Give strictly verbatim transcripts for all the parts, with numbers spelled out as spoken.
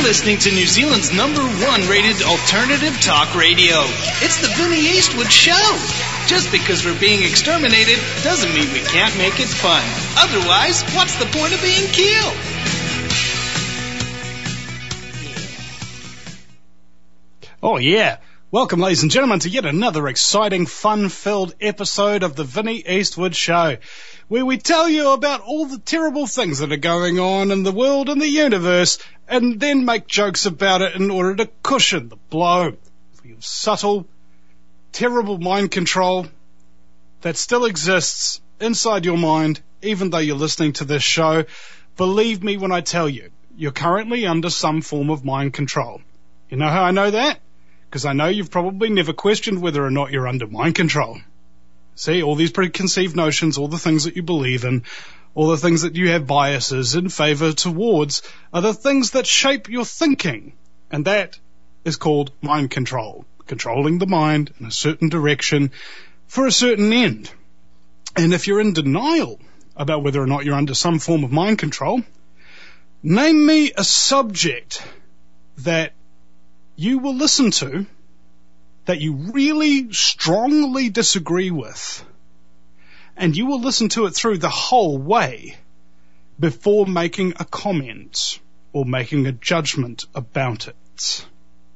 listening to New Zealand's number one rated alternative talk radio. It's the Vinnie Eastwood Show. Just because we're being exterminated doesn't mean we can't make it fun. Otherwise, what's the point of being killed? Oh yeah. Welcome, ladies and gentlemen, to yet another exciting, fun-filled episode of the Vinnie Eastwood Show, where we tell you about all the terrible things that are going on in the world and the universe, and then make jokes about it in order to cushion the blow for your subtle, terrible mind control that still exists inside your mind, even though you're listening to this show. Believe me when I tell you, you're currently under some form of mind control. You know how I know that? Because I know you've probably never questioned whether or not you're under mind control. See, all these preconceived notions, all the things that you believe in, all the things that you have biases in favour towards, are the things that shape your thinking. And that is called mind control. Controlling the mind in a certain direction for a certain end. And if you're in denial about whether or not you're under some form of mind control, name me a subject that you will listen to that you really strongly disagree with, and you will listen to it through the whole way before making a comment or making a judgment about it.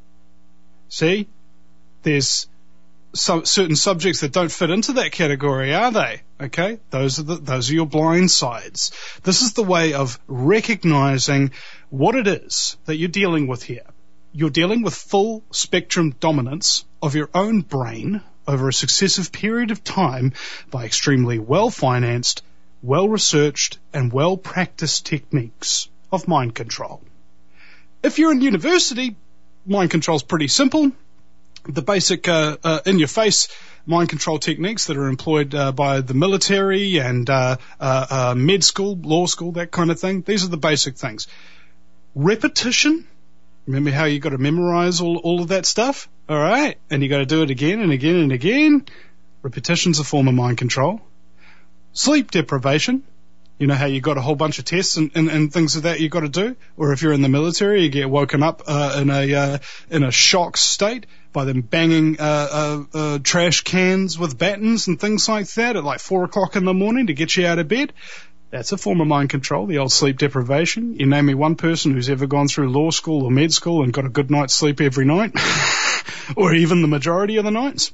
See? There's so, certain subjects that don't fit into that category, are they? Okay? Those are the, those are your blind sides. This is the way of recognizing what it is that you're dealing with here. You're dealing with full spectrum dominance of your own brain over a successive period of time by extremely well-financed, well-researched, and well-practiced techniques of mind control. If you're in university, mind control is pretty simple. The basic uh, uh, in-your-face mind control techniques that are employed uh, by the military and uh, uh, uh, med school, law school, that kind of thing. These are the basic things. Repetition. Remember how you got to memorize all, all of that stuff? All right. And you got to do it again and again and again. Repetition's a form of mind control. Sleep deprivation. You know how you got a whole bunch of tests and, and, and things of that you got to do? Or if you're in the military, you get woken up uh, in a uh, in a shock state by them banging uh, uh, uh, trash cans with batons and things like that at like four o'clock in the morning to get you out of bed. That's a form of mind control, the old sleep deprivation. You name me one person who's ever gone through law school or med school and got a good night's sleep every night, or even the majority of the nights.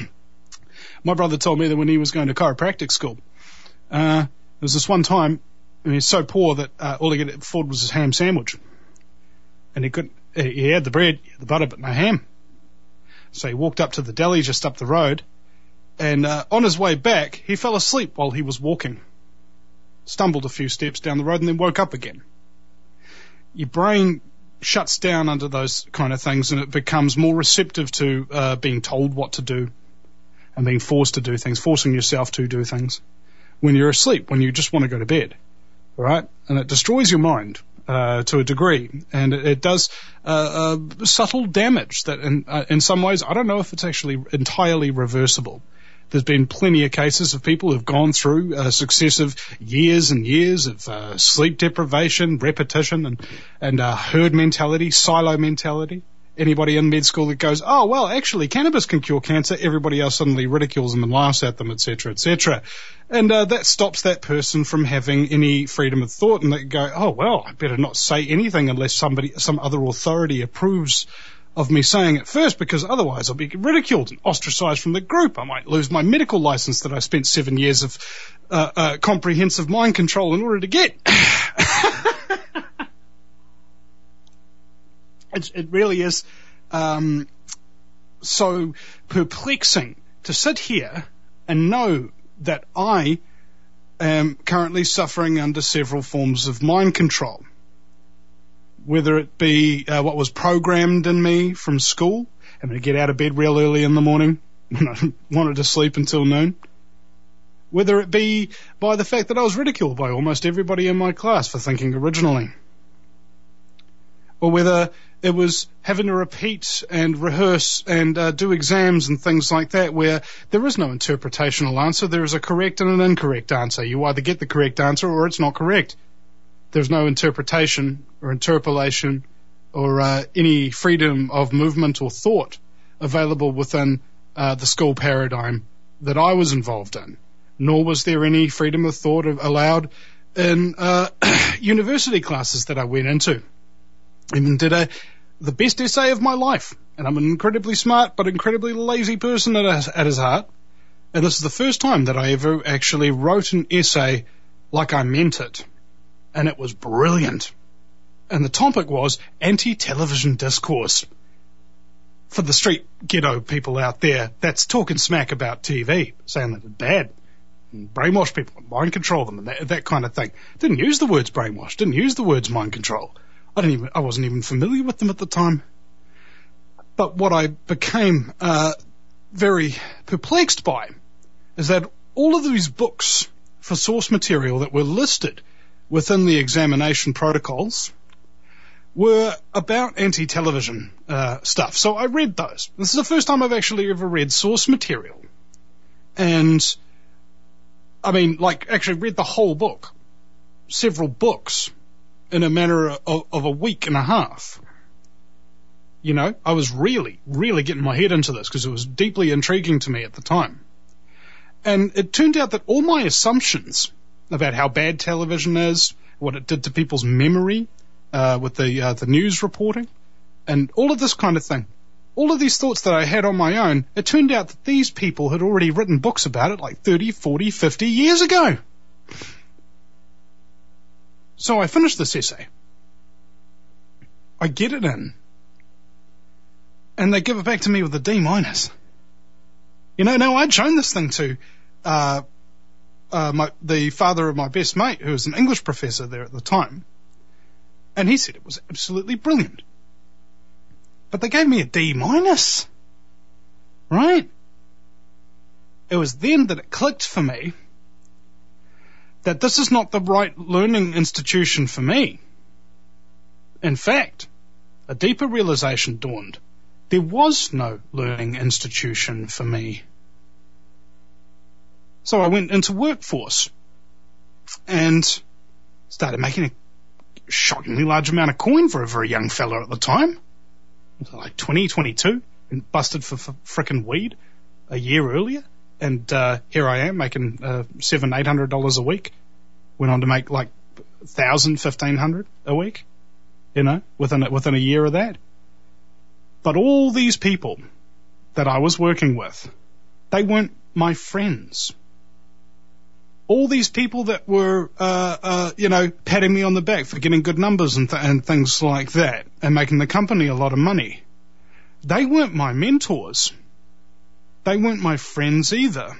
My brother told me that when he was going to chiropractic school, uh, there was this one time, I mean, he's so poor that uh, all he could afford was his ham sandwich. And he couldn't, he had the bread, he had the butter, but no ham. So he walked up to the deli just up the road, and uh, on his way back, he fell asleep while he was walking. Stumbled a few steps down the road and then woke up again. Your brain shuts down under those kind of things, and it becomes more receptive to uh, being told what to do and being forced to do things, forcing yourself to do things when you're asleep, when you just want to go to bed, all right? And it destroys your mind uh, to a degree, and it, it does uh, uh, subtle damage that in, uh, in some ways, I don't know if it's actually entirely reversible. There's been plenty of cases of people who've gone through uh, successive years and years of uh, sleep deprivation, repetition, and, and uh, herd mentality, silo mentality. Anybody in med school that goes, oh, well, actually, cannabis can cure cancer, everybody else suddenly ridicules them and laughs at them, et cetera, et cetera. And uh, that stops that person from having any freedom of thought, and they go, oh, well, I better not say anything unless somebody, some other authority approves of me saying it first, because otherwise I'll be ridiculed and ostracized from the group. I might lose my medical license that I spent seven years of uh, uh, comprehensive mind control in order to get. it, it really is um, so perplexing to sit here and know that I am currently suffering under several forms of mind control. Whether it be uh, what was programmed in me from school, I'm going to get out of bed real early in the morning when I wanted to sleep until noon. Whether it be by the fact that I was ridiculed by almost everybody in my class for thinking originally. Or whether it was having to repeat and rehearse and uh, do exams and things like that where there is no interpretational answer. There is a correct and an incorrect answer. You either get the correct answer or it's not correct. There's no interpretation or interpolation or uh, any freedom of movement or thought available within uh, the school paradigm that I was involved in. Nor was there any freedom of thought allowed in uh, university classes that I went into. Even did a, the best essay of my life. And I'm an incredibly smart but incredibly lazy person at, a, at his heart. And this is the first time that I ever actually wrote an essay like I meant it. And it was brilliant. And the topic was anti-television discourse. For the street ghetto people out there, that's talking smack about T V, saying that it's bad, and brainwash people, and mind control them, and that, that kind of thing. Didn't use the words brainwash, didn't use the words mind control. I didn't even, I wasn't even familiar with them at the time. But what I became uh, very perplexed by is that all of these books for source material that were listed within the examination protocols were about anti-television uh, stuff. So I read those. This is the first time I've actually ever read source material. And, I mean, like, actually read the whole book. Several books in a matter of, of a week and a half. You know, I was really, really getting my head into this because it was deeply intriguing to me at the time. And it turned out that all my assumptions about how bad television is, what it did to people's memory, Uh, with the uh, the news reporting, and all of this kind of thing. All of these thoughts that I had on my own, it turned out that these people had already written books about it like thirty, forty, fifty years ago. So I finished this essay. I get it in. And they give it back to me with a D minus. You know, now I'd shown this thing to uh, uh, my, the father of my best mate, who was an English professor there at the time. And he said it was absolutely brilliant. But they gave me a D minus. Right? It was then that it clicked for me that this is not the right learning institution for me. In fact, a deeper realization dawned. There was no learning institution for me. So I went into workforce and started making a shockingly large amount of coin for a very young fella at the time. Like twenty, twenty-two, and busted for, for frickin' weed a year earlier. And uh, here I am making uh, seven, eight hundred dollars a week. Went on to make like thousand, fifteen hundred a week. You know, within a, within a year of that. But all these people that I was working with, they weren't my friends. All these people that were, uh, uh, you know, patting me on the back for getting good numbers and, th- and things like that, and making the company a lot of money, they weren't my mentors. They weren't my friends either.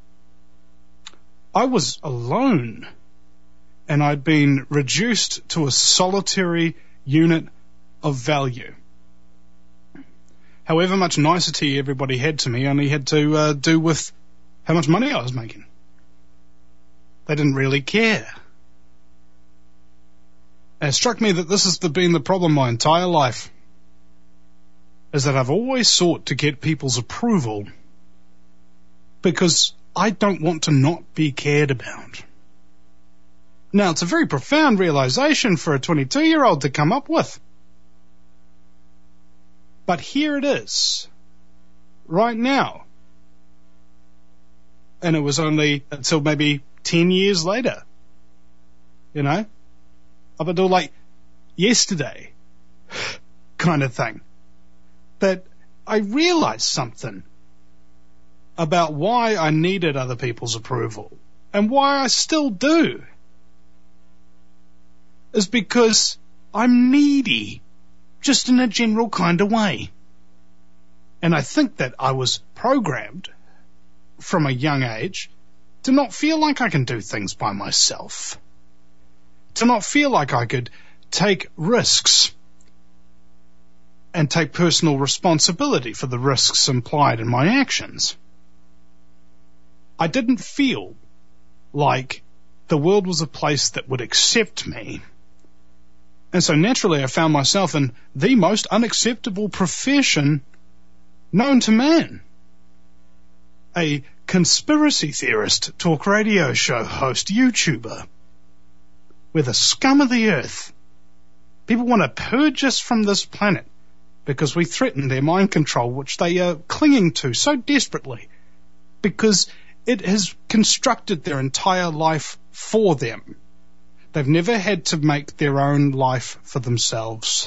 I was alone, and I'd been reduced to a solitary unit of value. However much nicety everybody had to me only had to uh, do with how much money I was making. They didn't really care. And it struck me that this has been the problem my entire life, is that I've always sought to get people's approval because I don't want to not be cared about. Now, it's a very profound realization for a twenty-two-year-old to come up with. But here it is, right now. And it was only until maybe ten years later, you know, up until like yesterday kind of thing, that I realized something about why I needed other people's approval and why I still do, is because I'm needy, just in a general kind of way. And I think that I was programmed from a young age to not feel like I can do things by myself, to not feel like I could take risks and take personal responsibility for the risks implied in my actions. I didn't feel like the world was a place that would accept me. And so naturally I found myself in the most unacceptable profession known to man. A conspiracy theorist, talk radio show host, YouTuber, where the scum of the earth People want to purge us from this planet because we threaten their mind control, which they are clinging to so desperately because it has constructed their entire life for them. They've never had to make their own life for themselves.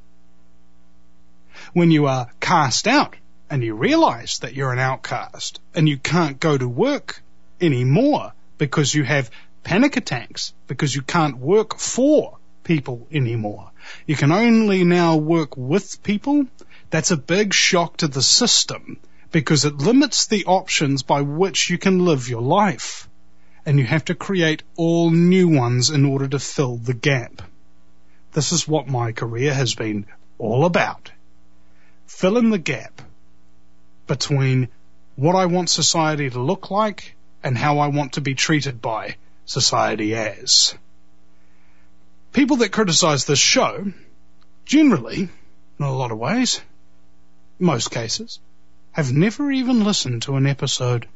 When you are cast out and you realize that you're an outcast and you can't go to work anymore because you have panic attacks, because you can't work for people anymore. You can only now work with people. That's a big shock to the system because it limits the options by which you can live your life. And you have to create all new ones in order to fill the gap. This is what my career has been all about. Fill in the gap between what I want society to look like and how I want to be treated by society as. People that criticize this show, generally, in a lot of ways, most cases, have never even listened to an episode.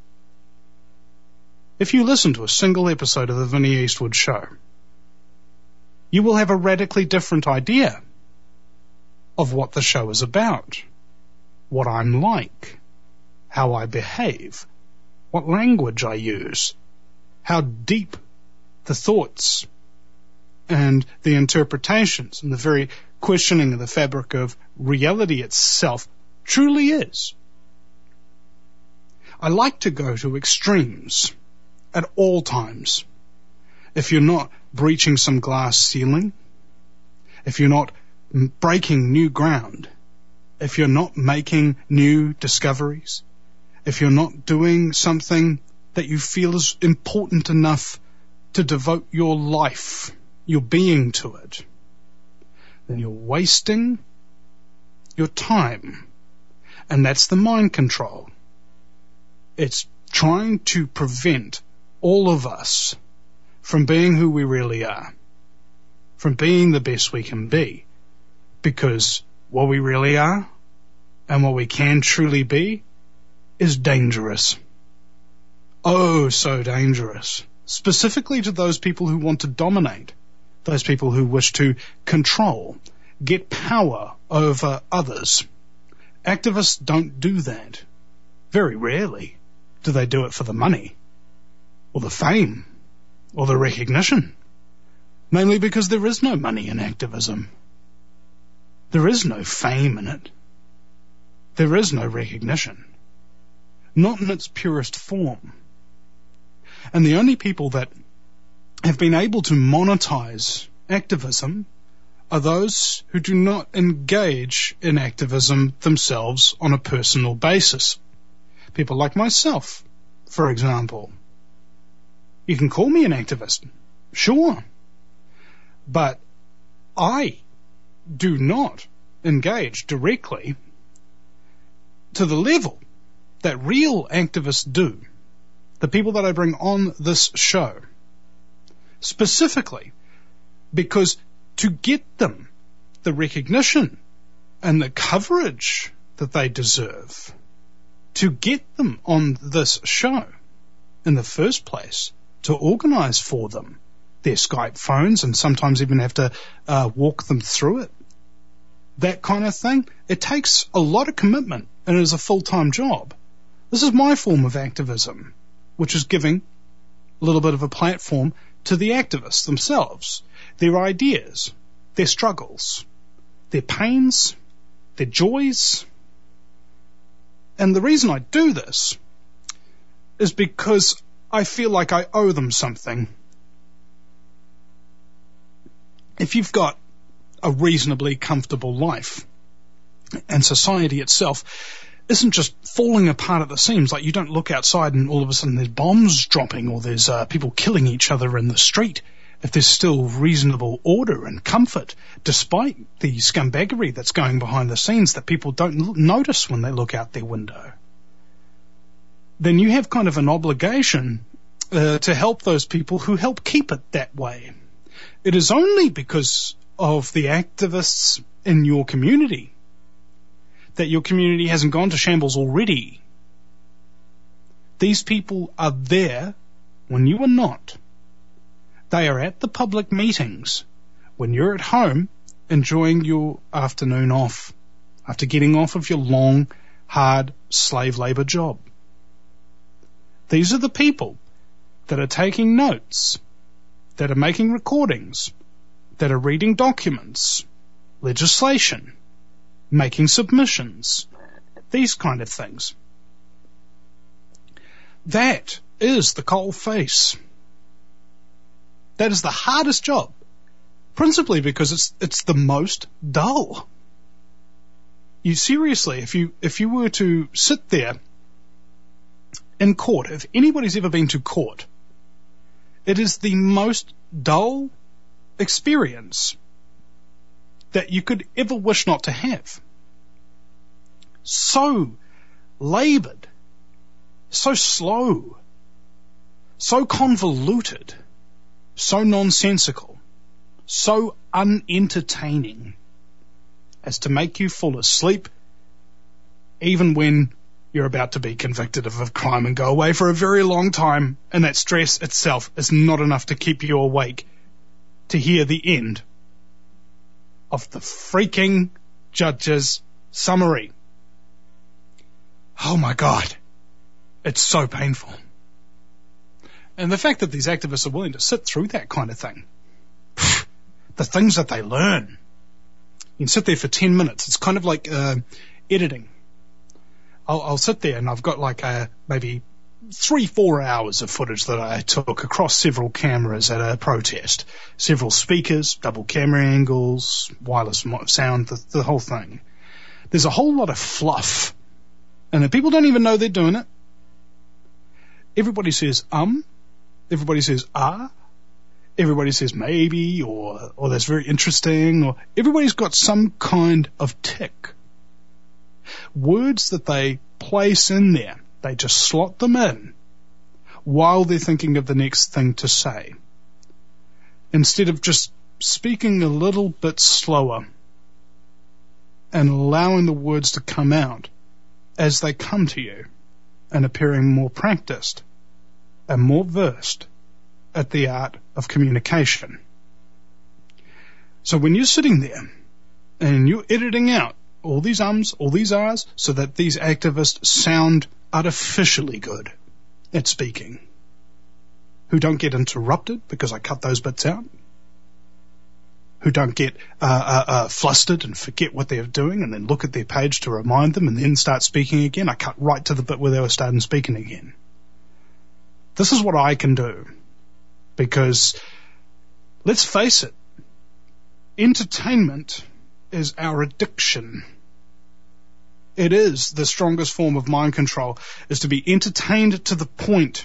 If you listen to a single episode of the Vinnie Eastwood Show, you will have a radically different idea of what the show is about, what I'm like, how I behave, what language I use, how deep the thoughts and the interpretations and the very questioning of the fabric of reality itself truly is. I like to go to extremes at all times. If you're not breaching some glass ceiling, if you're not breaking new ground, if you're not making new discoveries, if you're not doing something that you feel is important enough to devote your life, your being to it, then you're wasting your time. And that's the mind control. It's trying to prevent all of us from being who we really are, from being the best we can be, because what we really are and what we can truly be is dangerous. Oh, so dangerous. Specifically to those people who want to dominate, those people who wish to control, get power over others. Activists don't do that. Very rarely do they do it for the money, or the fame, or the recognition. Mainly because there is no money in activism. There is no fame in it. There is no recognition. Not in its purest form. And the only people that have been able to monetize activism are those who do not engage in activism themselves on a personal basis. People like myself, for example. You can call me an activist, sure, but I do not engage directly to the level that real activists do, the people that I bring on this show, specifically because to get them the recognition and the coverage that they deserve, to get them on this show in the first place, to organize for them their Skype phones and sometimes even have to uh, walk them through it, that kind of thing, it takes a lot of commitment and it is a full-time job. This is my form of activism, which is giving a little bit of a platform to the activists themselves, their ideas, their struggles, their pains, their joys. And the reason I do this is because I feel like I owe them something. If you've got a reasonably comfortable life and society itself isn't just falling apart at the seams, like you don't look outside and all of a sudden there's bombs dropping or there's uh, people killing each other in the street, if there's still reasonable order and comfort, despite the scumbaggery that's going behind the scenes that people don't l- notice when they look out their window, then you have kind of an obligation uh, to help those people who help keep it that way. It is only because of the activists in your community that your community hasn't gone to shambles already. These people are there when you are not. They are at the public meetings when you're at home enjoying your afternoon off after getting off of your long, hard slave labour job. These are the people that are taking notes, that are making recordings, that are reading documents, legislation, making submissions, these kind of things. That is the coal face. That is the hardest job, principally because it's it's the most dull. You seriously, if you if you were to sit there in court, if anybody's ever been to court, it is the most dull experience that you could ever wish not to have. So laboured, so slow, so convoluted, so nonsensical, so unentertaining as to make you fall asleep even when you're about to be convicted of a crime and go away for a very long time, and that stress itself is not enough to keep you awake to hear the end of the freaking judge's summary. Oh my God, it's so painful. And the fact that these activists are willing to sit through that kind of thing, the things that they learn. You can sit there for ten minutes. It's kind of like uh, editing. I'll, I'll sit there and I've got like a, maybe three, four hours of footage that I took across several cameras at a protest. Several speakers, double camera angles, wireless sound, the, the whole thing. There's a whole lot of fluff. And the people don't even know they're doing it. Everybody says, um. Everybody says, ah. Everybody says maybe, or, or that's very interesting, or everybody's got some kind of tick. Words that they place in there, they just slot them in while they're thinking of the next thing to say, instead of just speaking a little bit slower and allowing the words to come out as they come to you and appearing more practiced and more versed at the art of communication. So when you're sitting there and you're editing out all these ums, all these ahs, so that these activists sound artificially good at speaking, who don't get interrupted because I cut those bits out, who don't get uh, uh, uh, flustered and forget what they're doing and then look at their page to remind them and then start speaking again. I cut right to the bit where they were starting speaking again. This is what I can do. Because, let's face it, entertainment is our addiction. It is the strongest form of mind control, is to be entertained to the point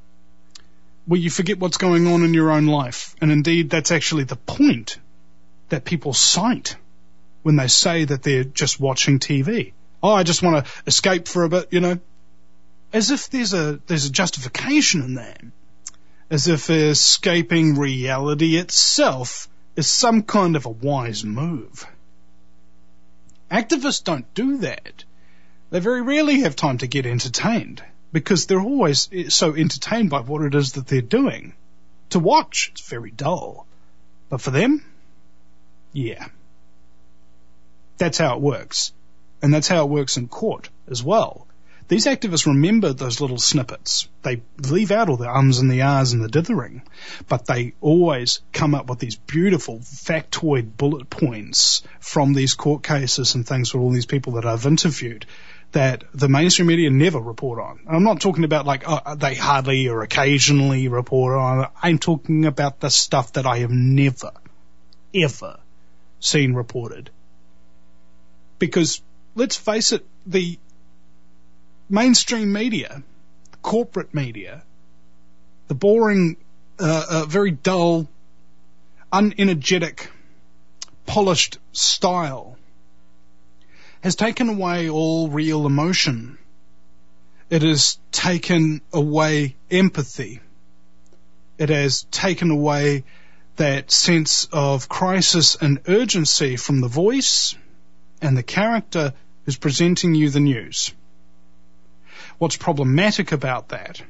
where you forget what's going on in your own life. And indeed, that's actually the point that people cite when they say that they're just watching T V. Oh, I just want to escape for a bit, you know. As if there's a there's a justification in that. As if escaping reality itself is some kind of a wise move. Activists don't do that. They very rarely have time to get entertained because they're always so entertained by what it is that they're doing. To watch, it's very dull. But for them, yeah. That's how it works. And that's how it works in court as well. These activists remember those little snippets. They leave out all the ums and the ahs and the dithering, but they always come up with these beautiful factoid bullet points from these court cases and things for all these people that I've interviewed that the mainstream media never report on. And I'm not talking about like uh, they hardly or occasionally report on. I'm talking about the stuff that I have never, ever seen reported. Because let's face it, the mainstream media, the corporate media, the boring, uh, uh, very dull, unenergetic, polished style has taken away all real emotion. It has taken away empathy. It has taken away that sense of crisis and urgency from the voice and the character who's presenting you the news. What's problematic about that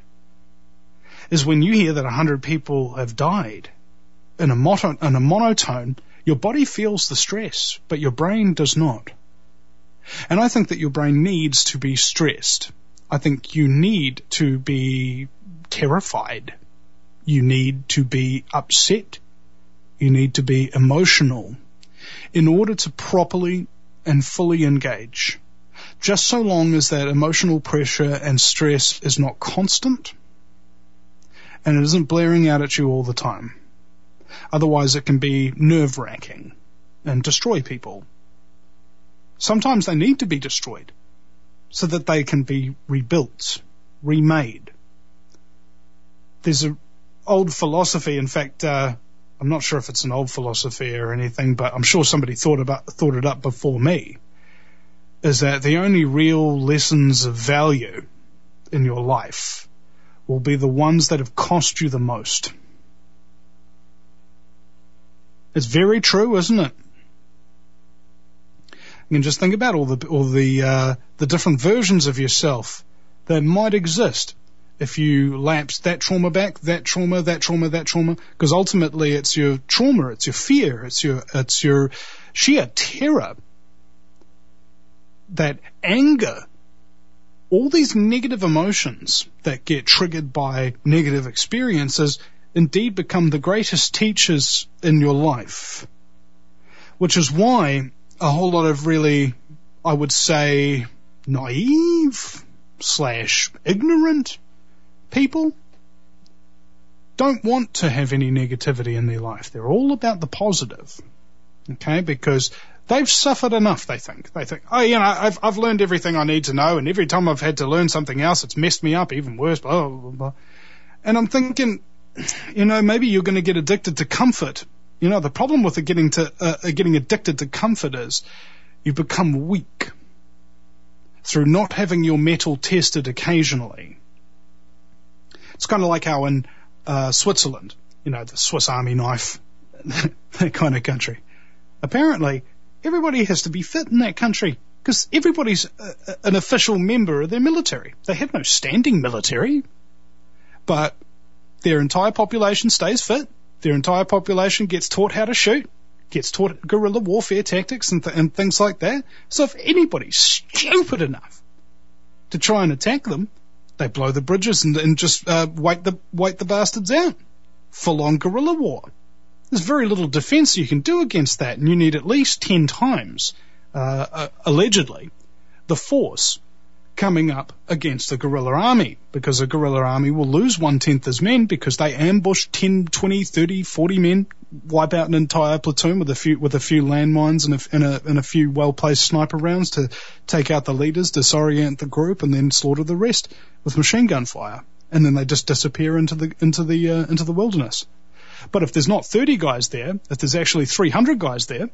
is when you hear that a hundred people have died in a, moto- in a monotone, Your body feels the stress, but your brain does not. And I think that your brain needs to be stressed. I think you need to be terrified. You need to be upset. You need to be emotional in order to properly and fully engage. Just so long as that emotional pressure and stress is not constant and it isn't blaring out at you all the time. Otherwise it can be nerve-wracking and destroy people. Sometimes they need to be destroyed so that they can be rebuilt, remade. There's an old philosophy, in fact, uh, I'm not sure if it's an old philosophy or anything, but I'm sure somebody thought about thought it up before me, is that the only real lessons of value in your life will be the ones that have cost you the most. It's very true, isn't it? You can just think about all the all the uh, the different versions of yourself that might exist if you lapse that trauma back, that trauma, that trauma, that trauma, because ultimately it's your trauma, it's your fear, it's your it's your sheer terror, that anger, all these negative emotions that get triggered by negative experiences indeed become the greatest teachers in your life, which is why a whole lot of really, I would say, naive slash ignorant people don't want to have any negativity in their life. They're all about the positive, okay, because they've suffered enough, they think. They think, oh, you know, I've, I've learned everything I need to know, and every time I've had to learn something else, it's messed me up even worse, blah, blah, blah, blah. And I'm thinking, you know, maybe you're going to get addicted to comfort. You know, the problem with getting to uh, getting addicted to comfort is you become weak through not having your mettle tested occasionally. It's kind of like how in uh, Switzerland, you know, the Swiss Army knife, that kind of country. Apparently, everybody has to be fit in that country because everybody's a, an official member of their military. They have no standing military, but their entire population stays fit. Their entire population gets taught how to shoot, gets taught guerrilla warfare tactics and, th- and things like that. So if anybody's stupid enough to try and attack them, they blow the bridges and, and just uh, wait the wait the bastards out. Full-on guerrilla war. There's very little defense you can do against that, and you need at least ten times, uh, uh, allegedly, the force coming up against a guerrilla army, because a guerrilla army will lose one-tenth as men because they ambush ten, twenty, thirty, forty men, wipe out an entire platoon with a few with a few landmines and a, and a, and a few well-placed sniper rounds to take out the leaders, disorient the group, and then slaughter the rest with machine gun fire. And then they just disappear into the into the uh, into the wilderness. But if there's not thirty guys there, if there's actually three hundred guys there,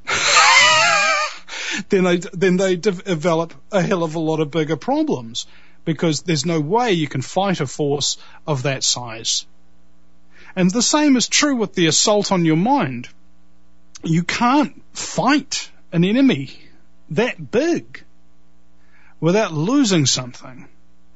then they then they develop a hell of a lot of bigger problems, because there's no way you can fight a force of that size. And the same is true with the assault on your mind. You can't fight an enemy that big without losing something.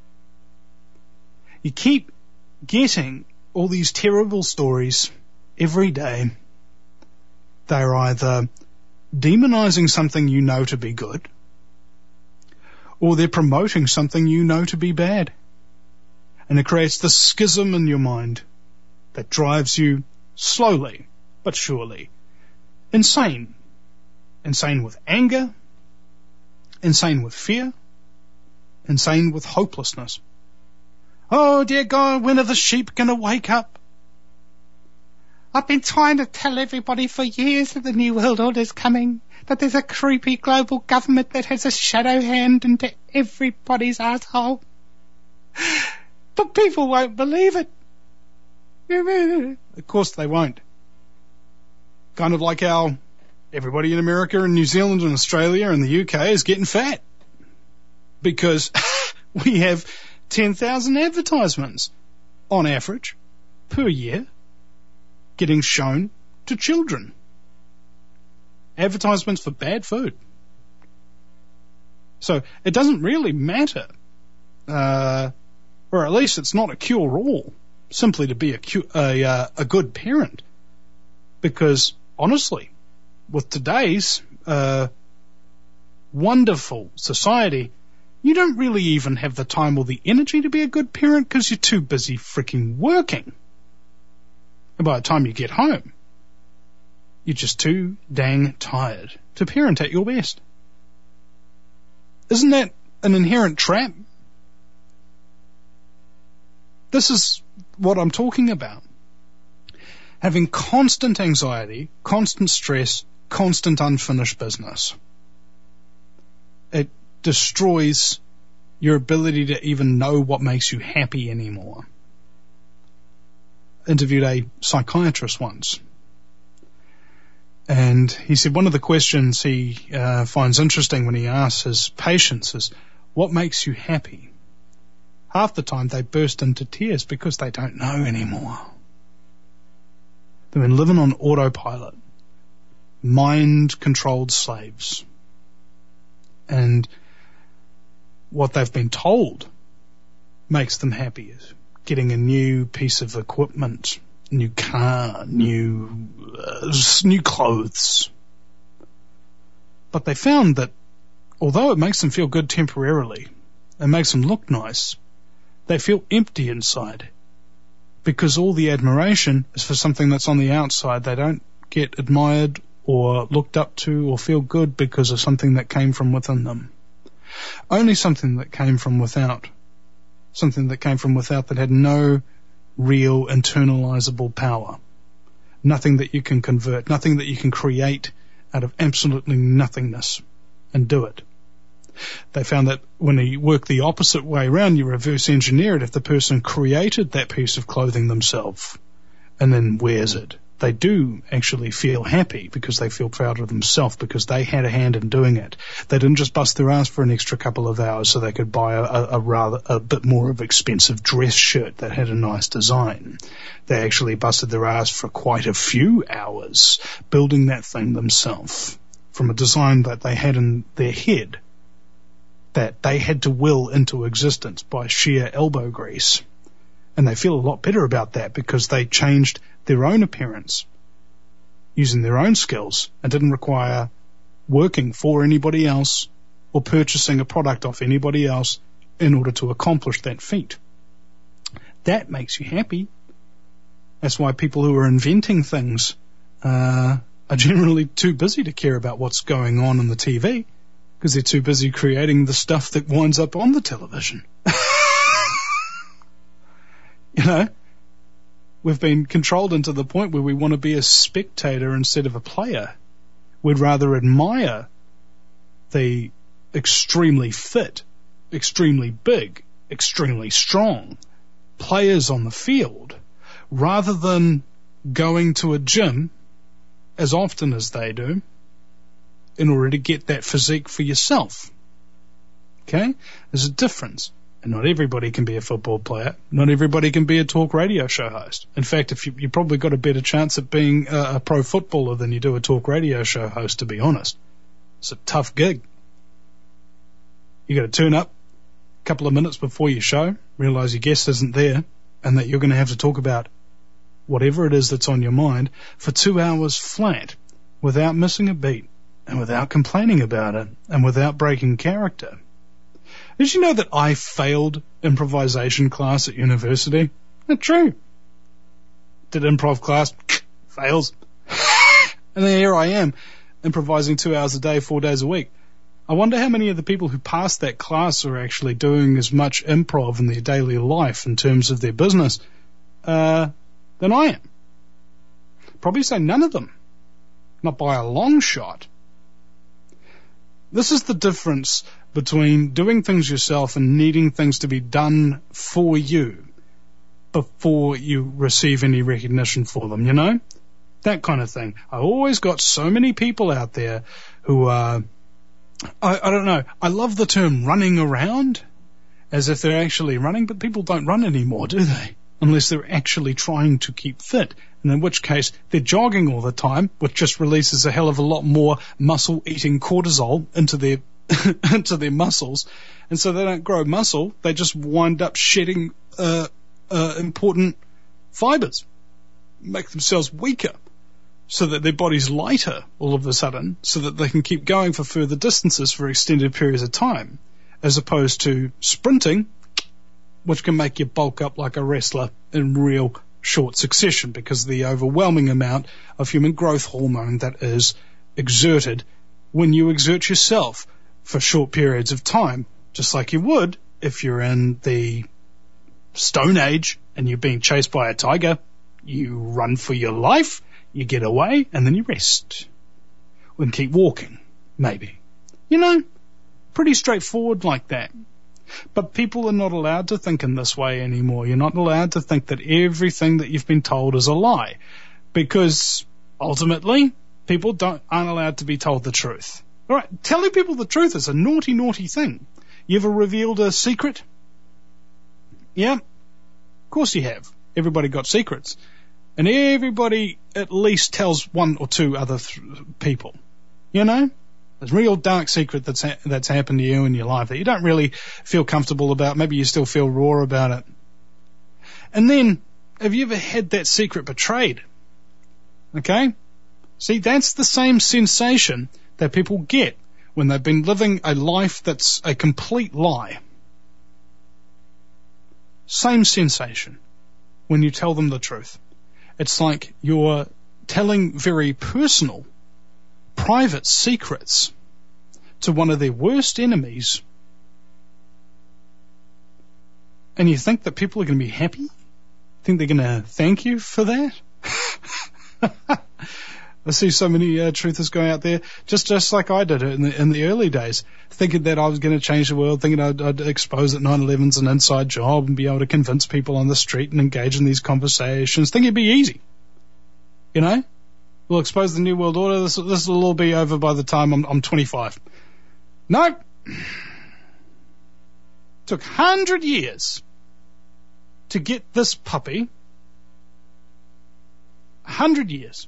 You keep getting all these terrible stories every day. They're either demonizing something you know to be good, or they're promoting something you know to be bad. And it creates this schism in your mind that drives you slowly but surely insane. Insane with anger, insane with fear, insane with hopelessness. Oh dear God, when are the sheep going to wake up? I've been trying to tell everybody for years that the New World Order's coming, that there's a creepy global government that has a shadow hand into everybody's asshole. But people won't believe it. Of course they won't. Kind of like how everybody in America and New Zealand and Australia and the U K is getting fat. Because we have ten thousand advertisements on average per year getting shown to children. Advertisements for bad food. So it doesn't really matter, uh, or at least it's not a cure-all, simply to be a, cu- a, uh, a good parent. Because, honestly, with today's uh, wonderful society, you don't really even have the time or the energy to be a good parent because you're too busy freaking working. And by the time you get home, you're just too dang tired to parent at your best. Isn't that an inherent trap? This is what I'm talking about. Having constant anxiety, constant stress, constant unfinished business. It destroys your ability to even know what makes you happy anymore. Interviewed a psychiatrist once, and he said one of the questions he uh, finds interesting when he asks his patients is, what makes you happy? Half the time they burst into tears because they don't know anymore. They've been living on autopilot, mind-controlled slaves. And what they've been told makes them happy. Getting a new piece of equipment, new car, new uh, new clothes. But they found that although it makes them feel good temporarily, it makes them look nice, they feel empty inside because all the admiration is for something that's on the outside. They don't get admired or looked up to or feel good because of something that came from within them. Only something that came from without. Something that came from without that had no real internalizable power. Nothing that you can convert, nothing that you can create out of absolutely nothingness and do it. They found that when you work the opposite way around, you reverse engineer it. If the person created that piece of clothing themselves and then wears it, they do actually feel happy because they feel proud of themselves because they had a hand in doing it. They didn't just bust their ass for an extra couple of hours so they could buy a, a rather a bit more of an expensive dress shirt that had a nice design. They actually busted their ass for quite a few hours building that thing themselves from a design that they had in their head that they had to will into existence by sheer elbow grease. And they feel a lot better about that because they changed their own appearance using their own skills and didn't require working for anybody else or purchasing a product off anybody else in order to accomplish that feat. That makes you happy. That's why people who are inventing things uh, are generally too busy to care about what's going on on the T V because they're too busy creating the stuff that winds up on the television. You know, we've been controlled into the point where we want to be a spectator instead of a player. We'd rather admire the extremely fit, extremely big, extremely strong players on the field rather than going to a gym as often as they do in order to get that physique for yourself. Okay? There's a difference. And not everybody can be a football player. Not everybody can be a talk radio show host. In fact, if you, you probably got a better chance at being a, a pro footballer than you do a talk radio show host, to be honest. It's a tough gig. You got to turn up a couple of minutes before your show, realize your guest isn't there, and that you're going to have to talk about whatever it is that's on your mind for two hours flat without missing a beat and without complaining about it and without breaking character. Did you know that I failed improvisation class at university? Not true. Did improv class, fails. And then here I am, improvising two hours a day, four days a week. I wonder how many of the people who passed that class are actually doing as much improv in their daily life in terms of their business uh, than I am. Probably say none of them. Not by a long shot. This is the difference between doing things yourself and needing things to be done for you before you receive any recognition for them, you know? That kind of thing. I always got so many people out there who are, I, I don't know, I love the term running around as if they're actually running, but people don't run anymore, do they? Unless they're actually trying to keep fit, and in which case they're jogging all the time, which just releases a hell of a lot more muscle-eating cortisol into their into their muscles, and so they don't grow muscle, they just wind up shedding uh, uh, important fibers, make themselves weaker. so that their body's lighter all of a sudden, so that they can keep going for further distances for extended periods of time, as opposed to sprinting, which can make you bulk up like a wrestler in real short succession because of the overwhelming amount of human growth hormone that is exerted when you exert yourself for short periods of time, just like you would if you're in the Stone Age and you're being chased by a tiger. You run for your life, you get away, and then you rest. And keep walking, maybe. You know, pretty straightforward like that. But people are not allowed to think in this way anymore. You're not allowed to think that everything that you've been told is a lie. Because, ultimately, people don't, aren't allowed to be told the truth. All right, telling people the truth is a naughty, naughty thing. You ever revealed a secret? Yeah, of course you have. Everybody got secrets. And everybody at least tells one or two other th- people. You know? There's a real dark secret that's ha- that's happened to you in your life that you don't really feel comfortable about. Maybe you still feel raw about it. And then, have you ever had that secret betrayed? Okay? See, that's the same sensation that people get when they've been living a life that's a complete lie. Same sensation when you tell them the truth. It's like you're telling very personal, private secrets to one of their worst enemies, and you think that people are going to be happy? Think they're going to thank you for that? I see so many uh, truthers going out there, just just like I did in the in the early days, thinking that I was going to change the world, thinking I'd, I'd expose that nine eleven's an inside job and be able to convince people on the street and engage in these conversations, thinking it'd be easy. You know? We'll expose the New World Order, this, this will all be over by the time I'm, I'm twenty-five. No! Took one hundred years to get this puppy. one hundred years.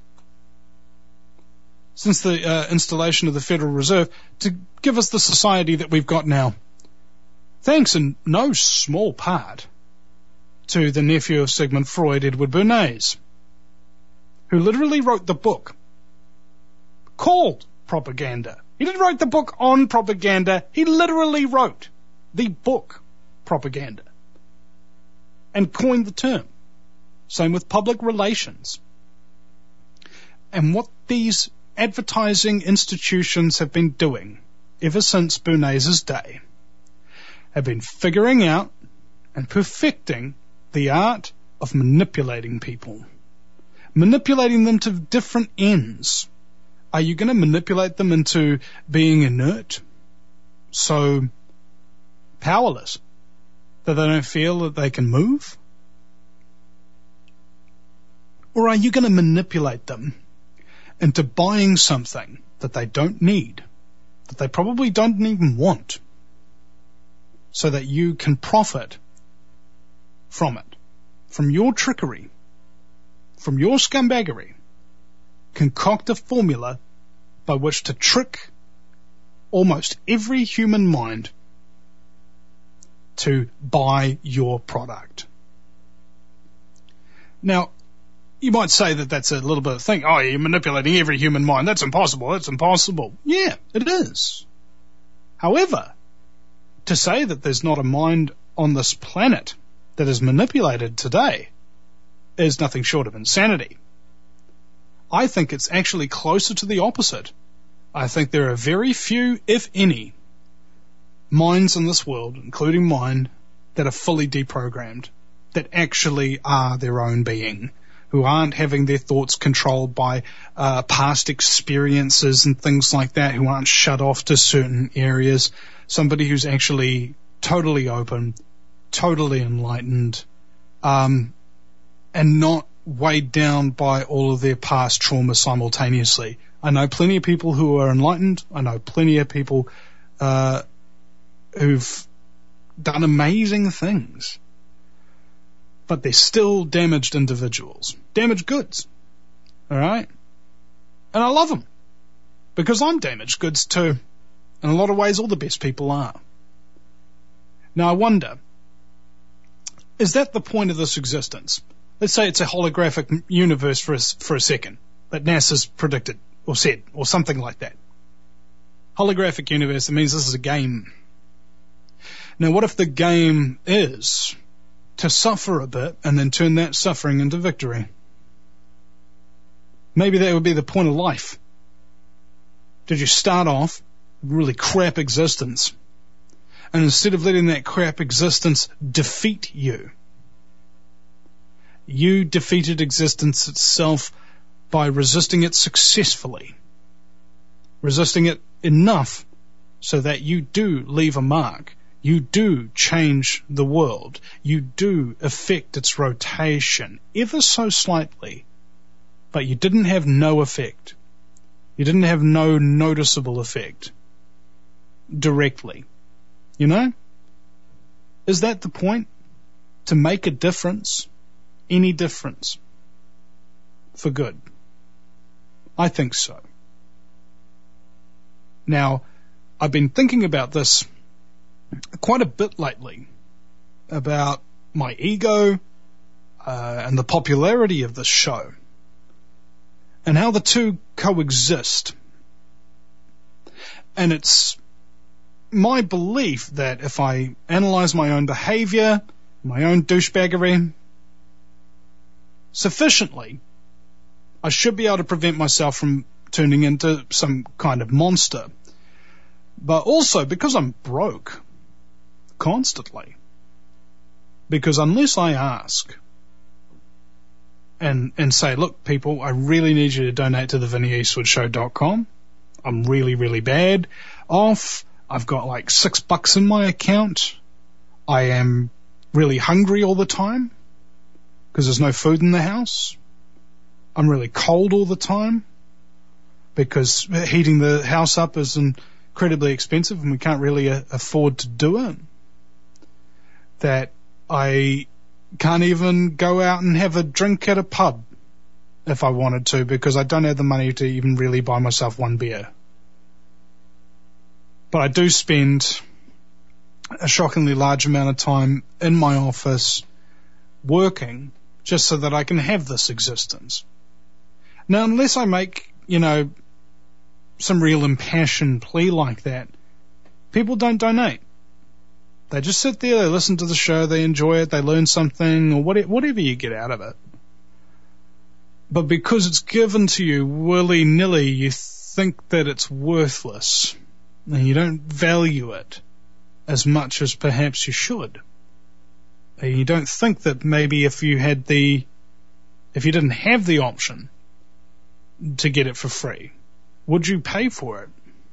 Since the uh, installation of the Federal Reserve, to give us the society that we've got now. Thanks in no small part to the nephew of Sigmund Freud, Edward Bernays, who literally wrote the book called Propaganda. He didn't write the book on propaganda, he literally wrote the book Propaganda and coined the term. Same with public relations. And what these advertising institutions have been doing ever since Bernays' day have been figuring out and perfecting the art of manipulating people. Manipulating them to different ends. Are you going to manipulate them into being inert? So powerless that they don't feel that they can move? Or are you going to manipulate them into buying something that they don't need, that they probably don't even want, so that you can profit from it, from your trickery, from your scumbaggery? Concoct a formula by which to trick almost every human mind to buy your product. Now, you might say that that's a little bit of thing. Oh, you're manipulating every human mind. That's impossible. That's impossible. Yeah, it is. However, to say that there's not a mind on this planet that is manipulated today is nothing short of insanity. I think it's actually closer to the opposite. I think there are very few, if any, minds in this world, including mine, that are fully deprogrammed, that actually are their own being, who aren't having their thoughts controlled by uh, past experiences and things like that, who aren't shut off to certain areas. Somebody who's actually totally open, totally enlightened, um, and not weighed down by all of their past trauma simultaneously. I know plenty of people who are enlightened. I know plenty of people uh, who've done amazing things. But they're still damaged individuals. Damaged goods. All right? And I love them. Because I'm damaged goods too. In a lot of ways, all the best people are. Now, I wonder, is that the point of this existence? Let's say it's a holographic universe for a, for a second. that NASA's predicted or said, or something like that. Holographic universe, it means this is a game. Now, what if the game is to suffer a bit and then turn that suffering into victory? Maybe that would be the point of life. Did you start off with really crap existence, and instead of letting that crap existence defeat you, you defeated existence itself by resisting it successfully, resisting it enough so that you do leave a mark, you do change the world, you do affect its rotation ever so slightly, but you didn't have no effect. You didn't have no noticeable effect directly. You know? Is that the point? To make a difference? Any difference? For good? I think so. Now, I've been thinking about this quite a bit lately, about my ego uh, and the popularity of this show, and how the two coexist. And it's my belief that if I analyze my own behavior, my own douchebaggery sufficiently, I should be able to prevent myself from turning into some kind of monster. But also because I'm broke constantly. Because unless I ask and and say, look, people, I really need you to donate to the vinnie eastwood show dot com. I'm really, really bad off. I've got like six bucks in my account. I am really hungry all the time because there's no food in the house. I'm really cold all the time because heating the house up is incredibly expensive and we can't really a- afford to do it. That I can't even go out and have a drink at a pub if I wanted to because I don't have the money to even really buy myself one beer. But I do spend a shockingly large amount of time in my office working just so that I can have this existence. Now, unless I make, you know, some real impassioned plea like that, people don't donate. They just sit there, they listen to the show, they enjoy it, they learn something, or whatever you get out of it. But because it's given to you willy-nilly, you think that it's worthless, and you don't value it as much as perhaps you should. And you don't think that maybe if you had the, if you didn't have the option to get it for free, would you pay for it?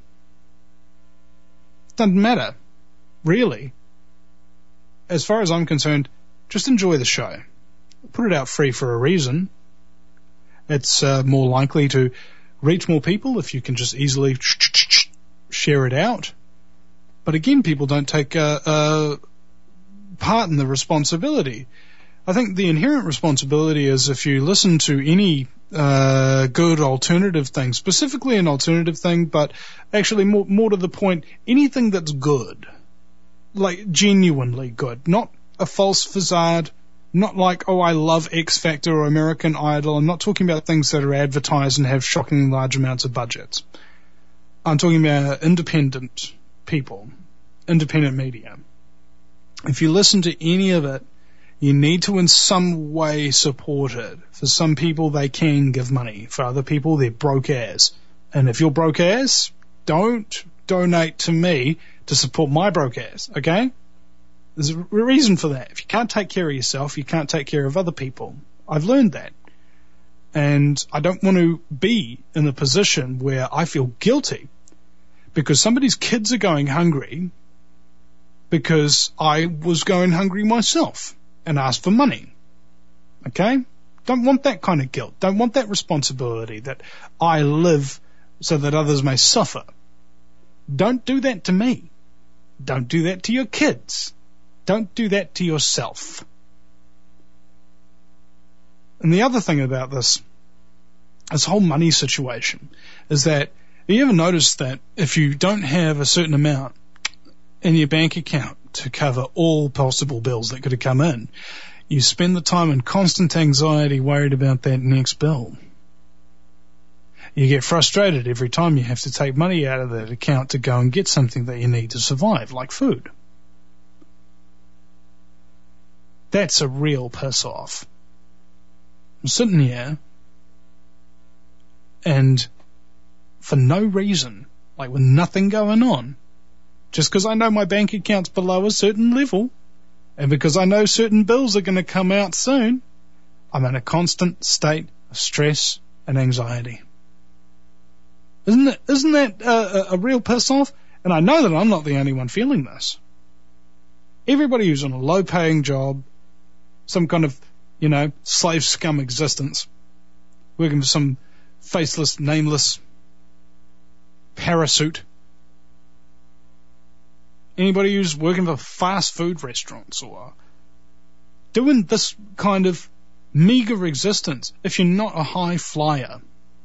Doesn't matter, really. As far as I'm concerned, just enjoy the show. Put it out free for a reason. It's uh, more likely to reach more people if you can just easily share it out. But again, people don't take uh, uh, part in the responsibility. I think the inherent responsibility is if you listen to any uh, good alternative thing, specifically an alternative thing, but actually more, more to the point, anything that's good. Like, genuinely good. Not a false facade. Not like, oh, I love X Factor or American Idol. I'm not talking about things that are advertised and have shockingly large amounts of budgets. I'm talking about independent people. Independent media. If you listen to any of it, you need to in some way support it. For some people, they can give money. For other people, they're broke ass. And if you're broke ass, don't donate to me to support my broke ass, okay? There's a reason for that. If you can't take care of yourself, you can't take care of other people. I've learned that. And I don't want to be in a position where I feel guilty because somebody's kids are going hungry because I was going hungry myself and asked for money, okay? Don't want that kind of guilt. Don't want that responsibility that I live so that others may suffer. Don't do that to me. Don't do that to your kids. Don't do that to yourself. And the other thing about this, this whole money situation, is that have you ever noticed that if you don't have a certain amount in your bank account to cover all possible bills that could have come in, you spend the time in constant anxiety worried about that next bill. You get frustrated every time you have to take money out of that account to go and get something that you need to survive, like food. That's a real piss off. I'm sitting here, and for no reason, like with nothing going on, just because I know my bank account's below a certain level, and because I know certain bills are going to come out soon, I'm in a constant state of stress and anxiety. Isn't that, isn't that uh, a, a real piss off? And I know that I'm not the only one feeling this. Everybody who's on a low-paying job, some kind of, you know, slave scum existence, working for some faceless, nameless parachute. Anybody who's working for fast food restaurants or doing this kind of meager existence, if you're not a high flyer.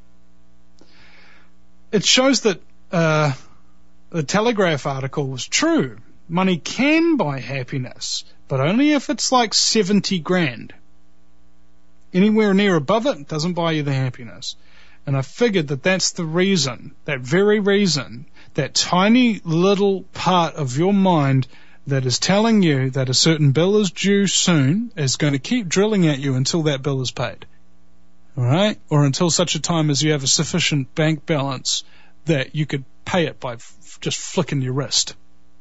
It shows that uh, the Telegraph article was true. Money can buy happiness, but only if it's like seventy grand. Anywhere near above it doesn't buy you the happiness. And I figured that that's the reason, that very reason, that tiny little part of your mind that is telling you that a certain bill is due soon is going to keep drilling at you until that bill is paid. All right? Or until such a time as you have a sufficient bank balance that you could pay it by f- just flicking your wrist.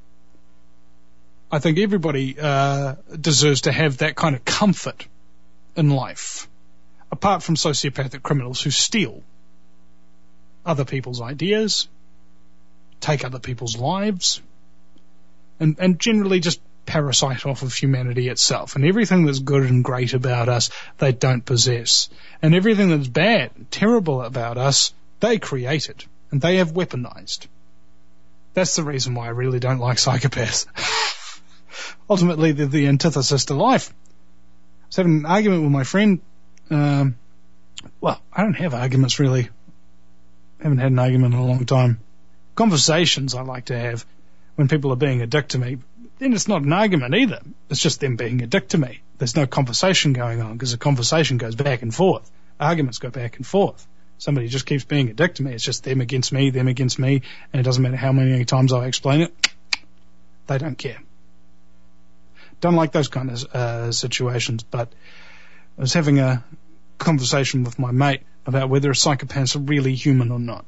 I think everybody uh, deserves to have that kind of comfort in life, apart from sociopathic criminals who steal other people's ideas, take other people's lives, and, and generally just parasite off of humanity itself. And everything that's good and great about us, they don't possess. And everything that's bad and terrible about us, they created, and they have weaponized. That's the reason why I really don't like psychopaths. Ultimately, they're the antithesis to life. I was having an argument with my friend. Um, well, I don't have arguments, really. I haven't had an argument in a long time. Conversations I like to have when people are being a dick to me. Then it's not an argument either. It's just them being a dick to me. There's no conversation going on because the conversation goes back and forth. Arguments go back and forth. Somebody just keeps being a dick to me. It's just them against me, them against me, and it doesn't matter how many times I explain it. They don't care. Don't like those kind of uh, situations, but I was having a conversation with my mate about whether psychopaths are really human or not.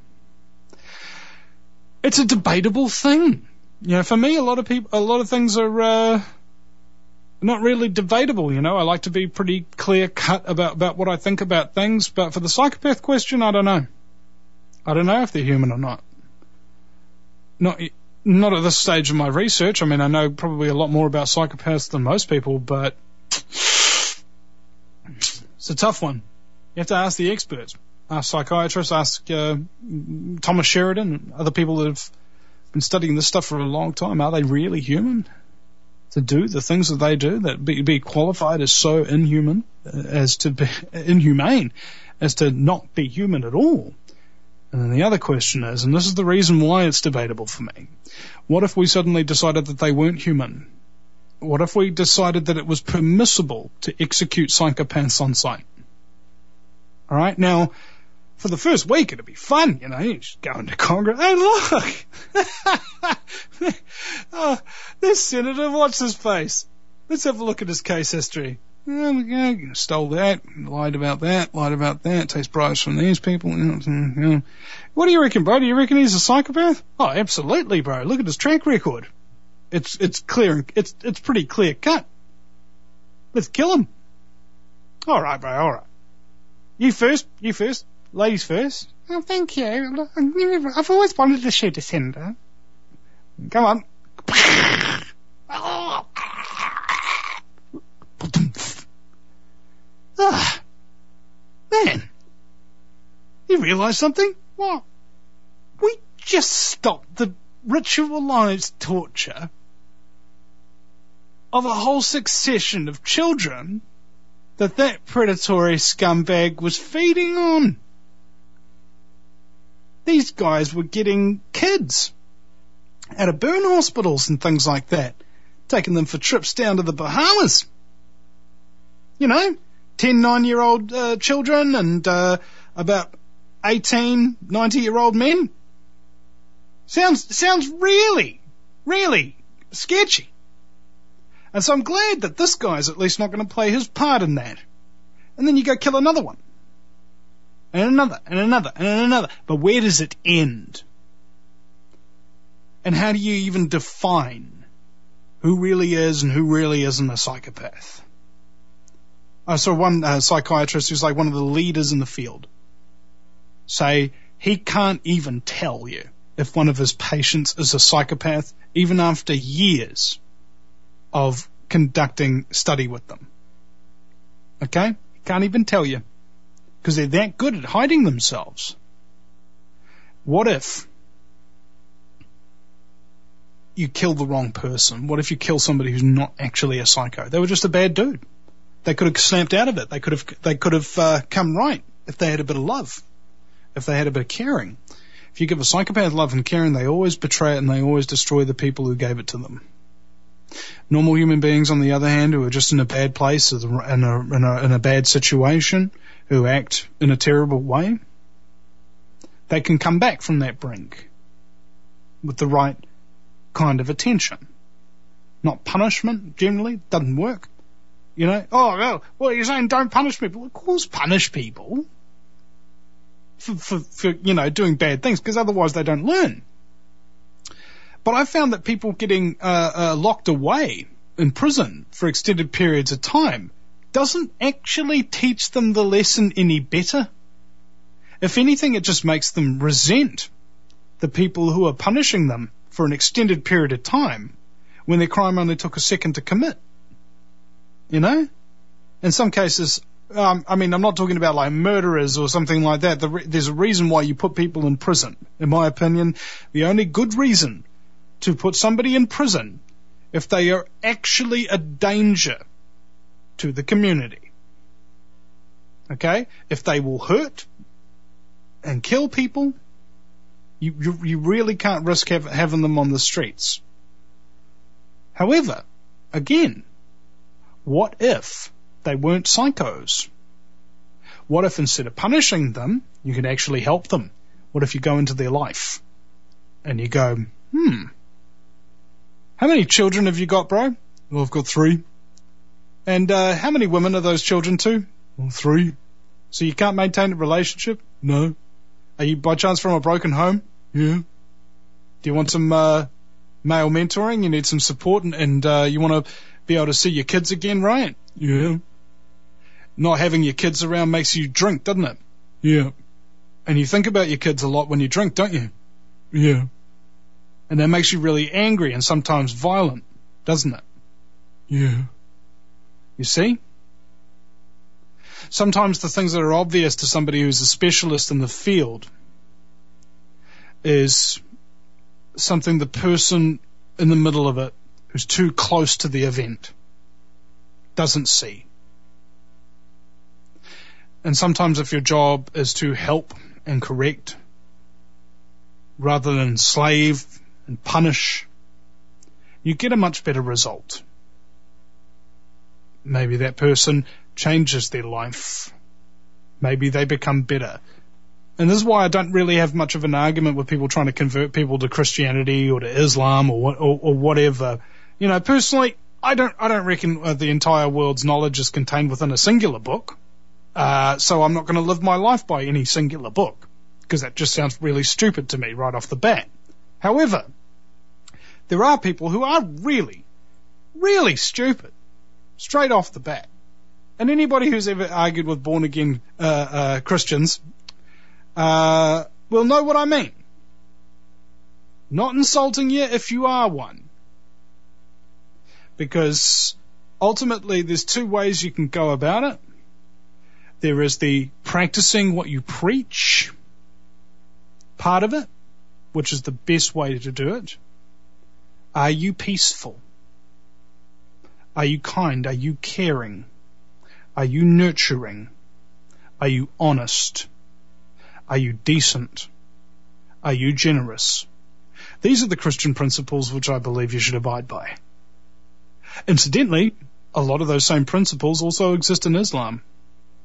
It's a debatable thing. You know, for me, a lot of people, a lot of things are uh, not really debatable. You know, I like to be pretty clear cut about, about what I think about things, but for the psychopath question, I don't know. I don't know if they're human or not. Not. Not at this stage of my research. I mean, I know probably a lot more about psychopaths than most people, but it's a tough one. You have to ask the experts. Ask psychiatrists, ask uh, Thomas Sheridan, and other people that have been studying this stuff for a long time. Are they really human to do the things that they do, that be, be qualified as so inhuman, as to be inhumane, as to not be human at all? And then the other question is, and this is the reason why it's debatable for me, what if we suddenly decided that they weren't human? What if we decided that it was permissible to execute psychopaths on sight? All right, now, for the first week it'd be fun, you know, you just go into Congress, hey look, oh, this senator, watch his face. Let's have a look at his case history. There we go, you stole that, lied about that, lied about that, takes bribes from these people. You know. What do you reckon, bro? Do you reckon he's a psychopath? Oh, absolutely, bro. Look at his track record. It's it's clear, it's it's pretty clear cut. Let's kill him. All right, bro, all right. You first, you first. Ladies first. Oh, thank you. I've always wanted to shoot a senator. Come on. Ah, man, you realise something? What? We just stopped the ritualised torture of a whole succession of children that that predatory scumbag was feeding on. These guys were getting kids out of burn hospitals and things like that, taking them for trips down to the Bahamas. You know, ten, nine-year-old uh, children and uh, about eighteen, ninety-year-old men? Sounds, sounds really, really sketchy. And so I'm glad that this guy's at least not going to play his part in that. And then you go kill another one. And another, and another, and another. But where does it end? And how do you even define who really is and who really isn't a psychopath? I saw one uh, psychiatrist who's like one of the leaders in the field say he can't even tell you if one of his patients is a psychopath, even after years of conducting study with them. Okay? He can't even tell you because they're that good at hiding themselves. What if you kill the wrong person? What if you kill somebody who's not actually a psycho? They were just a bad dude. They could have snapped out of it. They could have, they could have uh, come right if they had a bit of love, if they had a bit of caring. If you give a psychopath love and caring, they always betray it and they always destroy the people who gave it to them. Normal human beings, on the other hand, who are just in a bad place, in a, in a, in a bad situation, who act in a terrible way, they can come back from that brink with the right kind of attention. Not punishment, generally, doesn't work. You know, oh, well, well, you're saying don't punish people. Of course punish people for, for, for you know, doing bad things, because otherwise they don't learn. But I found that people getting uh, uh, locked away in prison for extended periods of time doesn't actually teach them the lesson any better. If anything, it just makes them resent the people who are punishing them for an extended period of time when their crime only took a second to commit. You know? In some cases, um, I mean, I'm not talking about like murderers or something like that. The re- there's a reason why you put people in prison. In my opinion, the only good reason to put somebody in prison if they are actually a danger to the community. Okay? If they will hurt and kill people, you, you, you really can't risk have, having them on the streets. However, again, what if they weren't psychos? What if instead of punishing them, you can actually help them? What if you go into their life and you go, hmm, how many children have you got, bro? Well, I've got three. And uh, how many women are those children to? Well, three. So you can't maintain a relationship? No. Are you by chance from a broken home? Yeah. Do you want some uh, male mentoring? You need some support and, and uh, you want to be able to see your kids again, right? Yeah. Not having your kids around makes you drink, doesn't it? Yeah. And you think about your kids a lot when you drink, don't you? Yeah. And that makes you really angry and sometimes violent, doesn't it? Yeah. You see? Sometimes the things that are obvious to somebody who's a specialist in the field is something the person in the middle of it who's too close to the event doesn't see. And sometimes if your job is to help and correct rather than enslave and punish, you get a much better result. Maybe that person changes their life. Maybe they become better. And this is why I don't really have much of an argument with people trying to convert people to Christianity or to Islam or or, or whatever. You know, personally, I don't I don't reckon uh, the entire world's knowledge is contained within a singular book. Uh, so I'm not going to live my life by any singular book, because that just sounds really stupid to me right off the bat. However, there are people who are really, really stupid straight off the bat. And anybody who's ever argued with born-again uh, uh, Christians uh, will know what I mean. Not insulting you if you are one. Because ultimately there's two ways you can go about it. There is the practicing what you preach part of it, which is the best way to do it. Are you peaceful? Are you kind? Are you caring? Are you nurturing? Are you honest? Are you decent? Are you generous? These are the Christian principles which I believe you should abide by. Incidentally, a lot of those same principles also exist in Islam.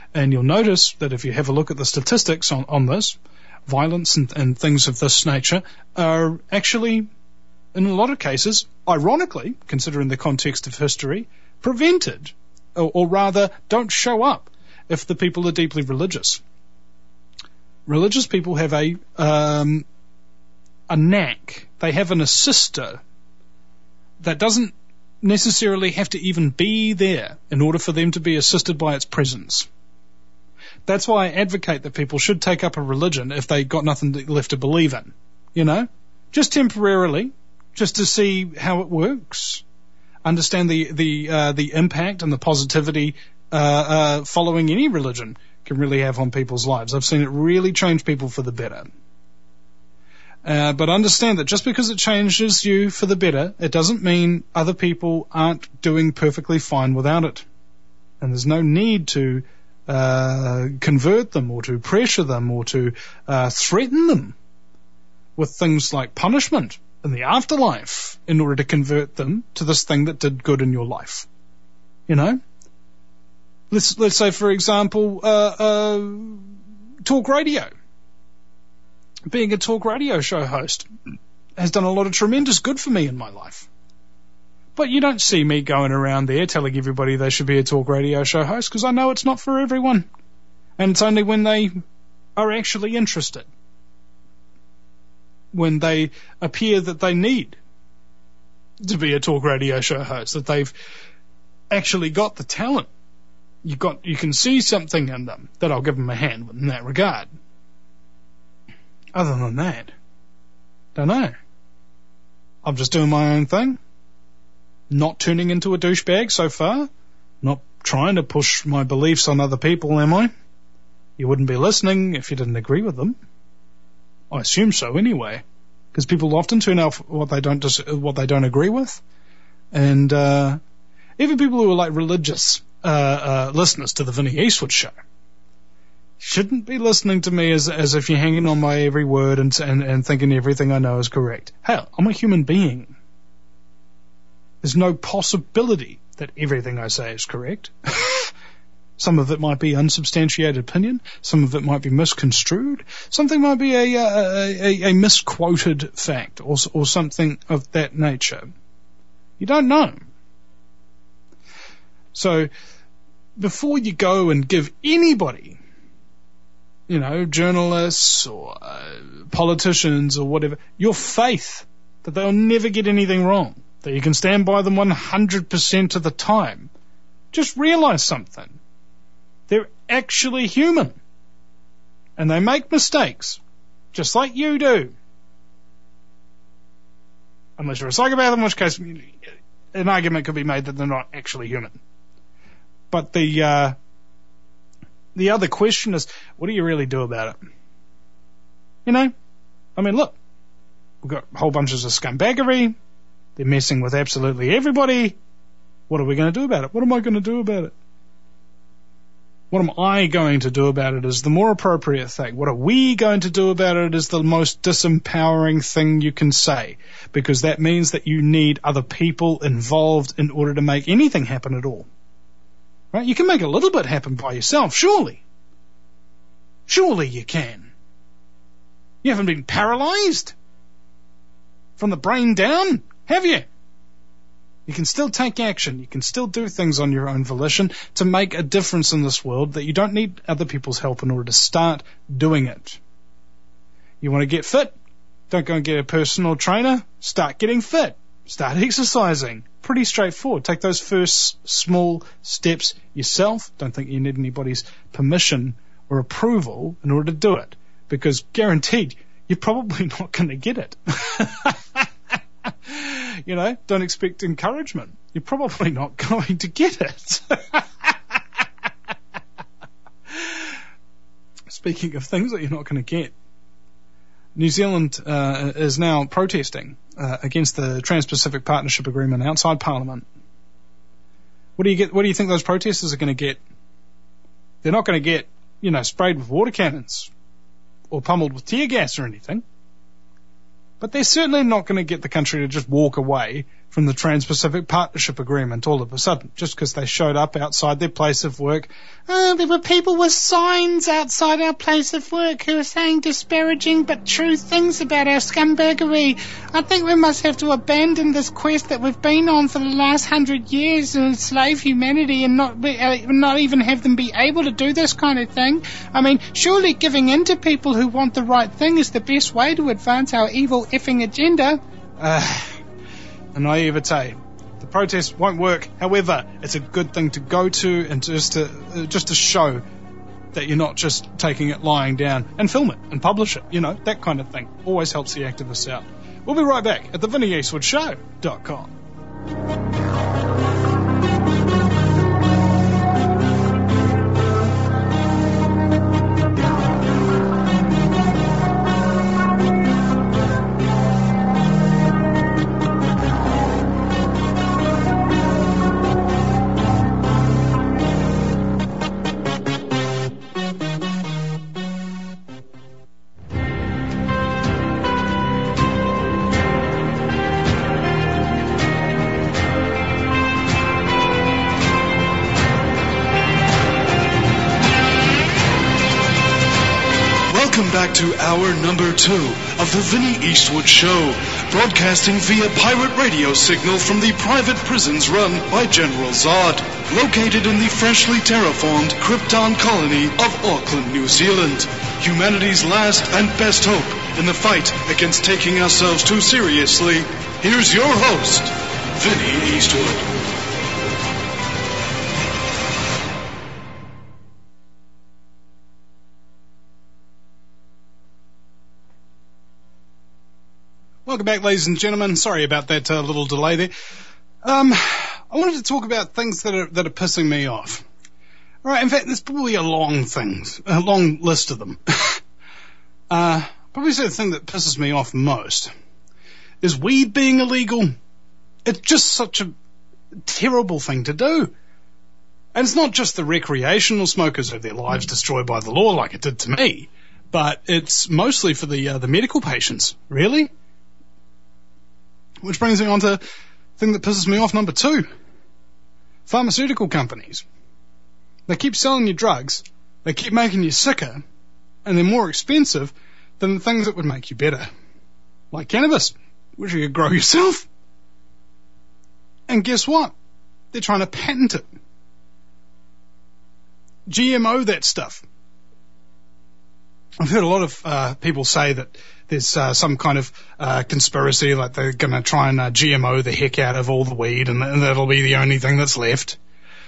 And you'll notice that if you have a look at the statistics on, on this, violence and, and things of this nature are actually, in a lot of cases, ironically, considering the context of history, prevented, or, or rather don't show up if the people are deeply religious. Religious people have a um, a knack, they have an assister that doesn't necessarily have to even be there in order for them to be assisted by its presence. That's why I advocate that people should take up a religion if they got nothing left to believe in, you know, just temporarily, just to see how it works, understand the the uh, the impact and the positivity uh, uh, following any religion can really have on people's lives. I've seen it really change people for the better. Uh, but understand that just because it changes you for the better, it doesn't mean other people aren't doing perfectly fine without it. And there's no need to uh, convert them or to pressure them or to uh, threaten them with things like punishment in the afterlife in order to convert them to this thing that did good in your life. You know? Let's, let's say, for example, uh, uh, talk radio. Being a talk radio show host has done a lot of tremendous good for me in my life. But you don't see me going around there telling everybody they should be a talk radio show host, because I know it's not for everyone. And it's only when they are actually interested, when they appear that they need to be a talk radio show host, that they've actually got the talent. You got, you can see something in them that I'll give them a hand in that regard. Other than that, don't know. I'm just doing my own thing. Not turning into a douchebag so far. Not trying to push my beliefs on other people, am I? You wouldn't be listening if you didn't agree with them. I assume so anyway, because people often turn out what they don't dis- what they don't agree with, and uh, even people who are like religious uh, uh, listeners to the Vinnie Eastwood Show shouldn't be listening to me as as if you're hanging on my every word and, and and thinking everything I know is correct. Hell, I'm a human being. There's no possibility that everything I say is correct. Some of it might be unsubstantiated opinion. Some of it might be misconstrued. Something might be a a, a, a misquoted fact or or something of that nature. You don't know. So before you go and give anybody, you know, journalists or uh, politicians or whatever, your faith that they'll never get anything wrong, that you can stand by them one hundred percent of the time, just realize something. They're actually human. And they make mistakes, just like you do. Unless you're a psychopath, in which case an argument could be made that they're not actually human. But the uh, the other question is, what do you really do about it? You know? I mean, look, we've got whole bunches of scumbaggery. They're messing with absolutely everybody. What are we going to do about it? What am I going to do about it? What am I going to do about it is the more appropriate thing. What are we going to do about it is the most disempowering thing you can say, because that means that you need other people involved in order to make anything happen at all. Right? You can make a little bit happen by yourself, surely. Surely you can. You haven't been paralyzed from the brain down, have you? You can still take action. You can still do things on your own volition to make a difference in this world that you don't need other people's help in order to start doing it. You want to get fit? Don't go and get a personal trainer. Start getting fit. Start exercising. Pretty straightforward. Take those first small steps yourself. Don't think you need anybody's permission or approval in order to do it, because guaranteed you're probably not going to get it. You know, don't expect encouragement. You're probably not going to get it. Speaking of things that you're not going to get, New Zealand uh, is now protesting uh, against the Trans-Pacific Partnership Agreement outside Parliament. What do you get? What do you think those protesters are going to get? They're not going to get, you know, sprayed with water cannons or pummeled with tear gas or anything. But they're certainly not going to get the country to just walk away from the Trans-Pacific Partnership Agreement all of a sudden, just because they showed up outside their place of work. Oh, there were people with signs outside our place of work who were saying disparaging but true things about our scumbaggery. I think we must have to abandon this quest that we've been on for the last hundred years and enslave humanity and not be, uh, not even have them be able to do this kind of thing. I mean, surely giving in to people who want the right thing is the best way to advance our evil effing agenda. Uh, a naivete. The protest won't work. However, it's a good thing to go to and just to uh, just to show that you're not just taking it lying down, and film it and publish it. You know, that kind of thing always helps the activists out. We'll be right back at the Vinnie Eastwood Show dot com. Back to hour number two of the Vinnie Eastwood Show, broadcasting via pirate radio signal from the private prisons run by General Zod, located in the freshly terraformed Krypton colony of Auckland, New Zealand. Humanity's last and best hope in the fight against taking ourselves too seriously. Here's your host, Vinnie Eastwood. Welcome back, ladies and gentlemen. Sorry about that uh, little delay there. Um, I wanted to talk about things that are that are pissing me off. All right, in fact, there's probably a long things, a long list of them. uh, probably the thing that pisses me off most is weed being illegal. It's just such a terrible thing to do. And it's not just the recreational smokers who have their lives destroyed by the law like it did to me, but it's mostly for the uh, the medical patients, really. Which brings me on to the thing that pisses me off, number two. Pharmaceutical companies. They keep selling you drugs, they keep making you sicker, and they're more expensive than the things that would make you better. Like cannabis, which you could grow yourself. And guess what? They're trying to patent it. G M O that stuff. I've heard a lot of uh, people say that there's uh, some kind of uh, conspiracy, like they're going to try and uh, G M O the heck out of all the weed, and, and that'll be the only thing that's left.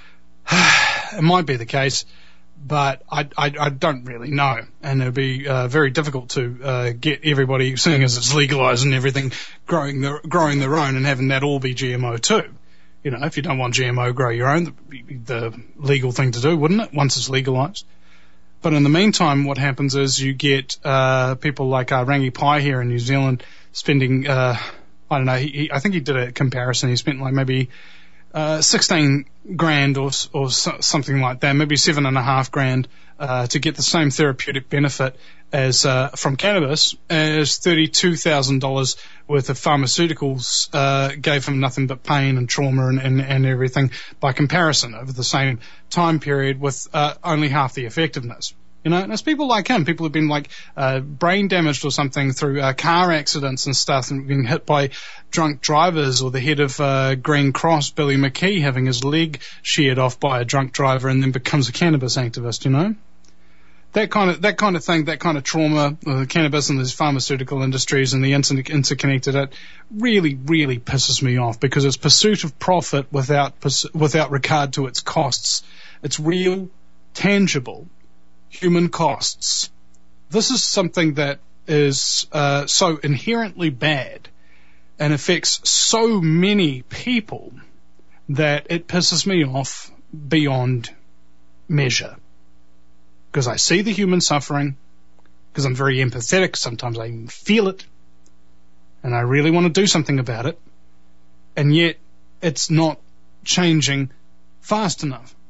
It might be the case, but I, I, I don't really know, and it'll be uh, very difficult to uh, get everybody, seeing as it's legalized and everything, growing their, growing their own and having that all be G M O too. You know, if you don't want G M O, grow your own. The, the legal thing to do, wouldn't it? Once it's legalized. But in the meantime, what happens is you get uh, people like uh, Rangi Pai here in New Zealand spending, uh, I don't know, he, he, I think he did a comparison. He spent like maybe uh, sixteen grand or or so, something like that, maybe seven and a half grand uh, to get the same therapeutic benefit as uh, from cannabis as thirty-two thousand dollars worth of pharmaceuticals uh, gave him nothing but pain and trauma and, and, and everything by comparison over the same time period with uh, only half the effectiveness. You know, and it's people like him, people who've been like uh, brain damaged or something through uh, car accidents and stuff and been hit by drunk drivers, or the head of uh, Green Cross, Billy McKee, having his leg sheared off by a drunk driver and then becomes a cannabis activist, you know? That kind of that kind of thing, that kind of trauma, uh, the cannabis and these pharmaceutical industries and the inter- interconnected, it really, really pisses me off because it's pursuit of profit without without regard to its costs. It's real, tangible, human costs. This is something that is uh, so inherently bad and affects so many people that it pisses me off beyond measure. Because I see the human suffering, because I'm very empathetic, sometimes I even feel it, and I really want to do something about it, and yet it's not changing fast enough.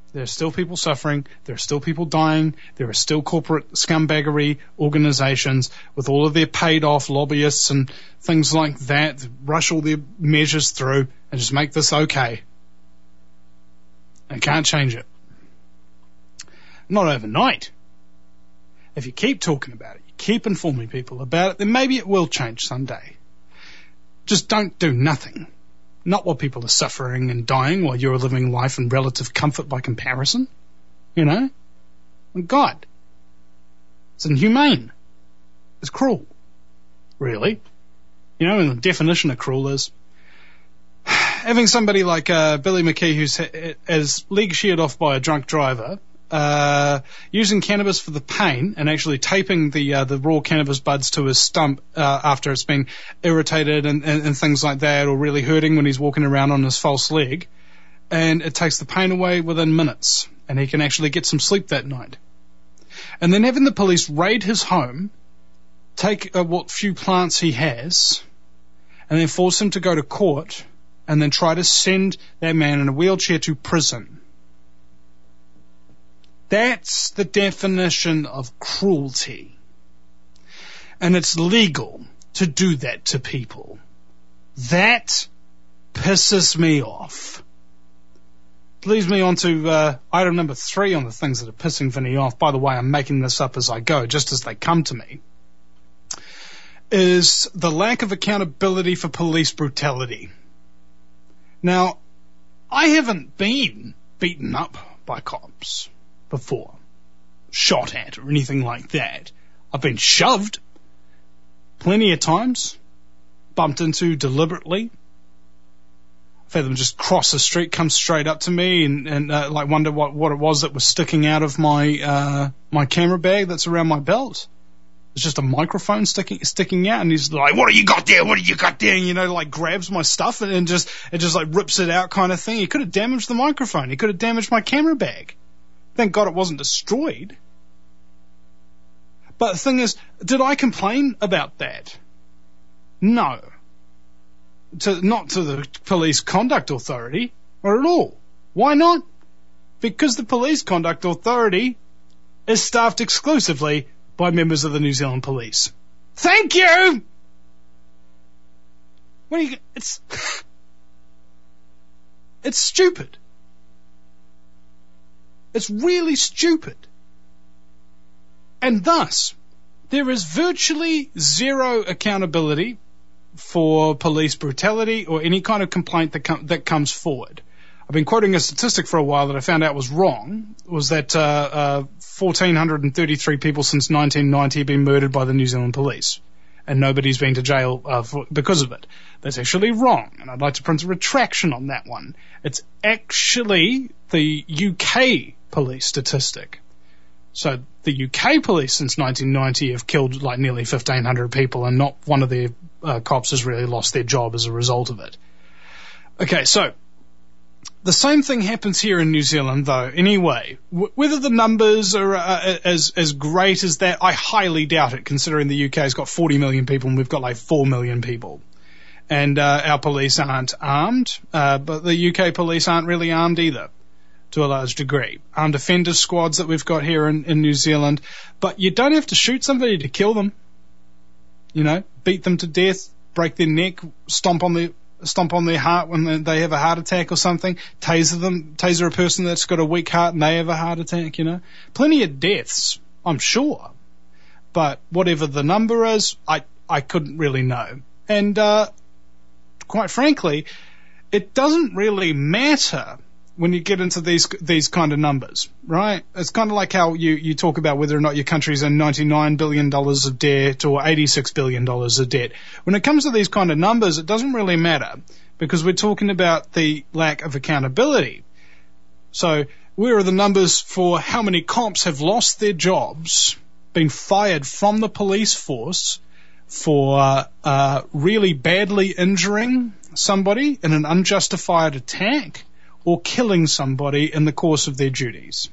There are still people suffering. There are still people dying. There are still corporate scumbaggery organizations with all of their paid-off lobbyists and things like that that rush all their measures through and just make this okay. And can't change it. Not overnight. If you keep talking about it, you keep informing people about it, then maybe it will change someday. Just don't do nothing. Not while people are suffering and dying while you're living life in relative comfort by comparison. You know? God. It's inhumane. It's cruel. Really. You know, and the definition of cruel is having somebody like uh, Billy McKee who's ha- as leg sheared off by a drunk driver, uh, using cannabis for the pain and actually taping the uh, the raw cannabis buds to his stump uh, after it's been irritated and, and, and things like that, or really hurting when he's walking around on his false leg, and it takes the pain away within minutes, and he can actually get some sleep that night. And then having the police raid his home, take uh, what few plants he has, and then force him to go to court, and then try to send that man in a wheelchair to prison. That's the definition of cruelty. And it's legal to do that to people. That pisses me off. Leads me on to uh, item number three on the things that are pissing Vinny off. By the way, I'm making this up as I go, just as they come to me. Is the lack of accountability for police brutality. Now, I haven't been beaten up by cops before, shot at or anything like that. I've been shoved plenty of times, bumped into deliberately. I've had them just cross the street, come straight up to me and, and uh, like wonder what, what it was that was sticking out of my uh, my camera bag that's around my belt. It's just a microphone sticking sticking out, and he's like, "What have you got there? What have you got there?" And, you know, like grabs my stuff and, and just it just like rips it out, kind of thing. He could have damaged the microphone. He could have damaged my camera bag. Thank God it wasn't destroyed. But the thing is, did I complain about that? No. To, not to the Police Conduct Authority, or at all. Why not? Because the Police Conduct Authority is staffed exclusively by members of the New Zealand Police. Thank you! What do you... It's... it's stupid. It's really stupid. And thus, there is virtually zero accountability for police brutality or any kind of complaint that, com- that comes forward. I've been quoting a statistic for a while that I found out was wrong, was that uh, uh, one thousand four hundred thirty-three people since nineteen ninety have been murdered by the New Zealand Police, and nobody's been to jail uh, for, because of it. That's actually wrong, and I'd like to print a retraction on that one. It's actually the U K police statistic. So the U K police since nineteen ninety have killed like nearly fifteen hundred people, and not one of their uh, cops has really lost their job as a result of it. Okay, so the same thing happens here in New Zealand, though. Anyway, w- whether the numbers are uh, as as great as that, I highly doubt it, considering the U K's got forty million people and we've got like four million people. And uh, our police aren't armed, uh, but the U K police aren't really armed either, to a large degree. Armed offenders squads that we've got here in, in New Zealand, but you don't have to shoot somebody to kill them. You know, beat them to death, break their neck, stomp on their stomp on their heart when they have a heart attack or something, taser them, taser a person that's got a weak heart and they have a heart attack, you know. Plenty of deaths, I'm sure. But whatever the number is, I, I couldn't really know. And, uh, quite frankly, it doesn't really matter when you get into these these kind of numbers, right? It's kind of like how you, you talk about whether or not your country's in ninety-nine billion dollars of debt or eighty-six billion dollars of debt. When it comes to these kind of numbers, it doesn't really matter because we're talking about the lack of accountability. So where are the numbers for how many cops have lost their jobs, been fired from the police force for uh, really badly injuring somebody in an unjustified attack, or killing somebody in the course of their duties?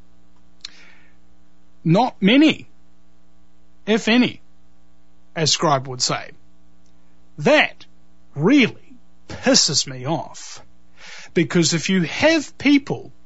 Not many, if any, as Scribe would say. That really pisses me off. Because if you have people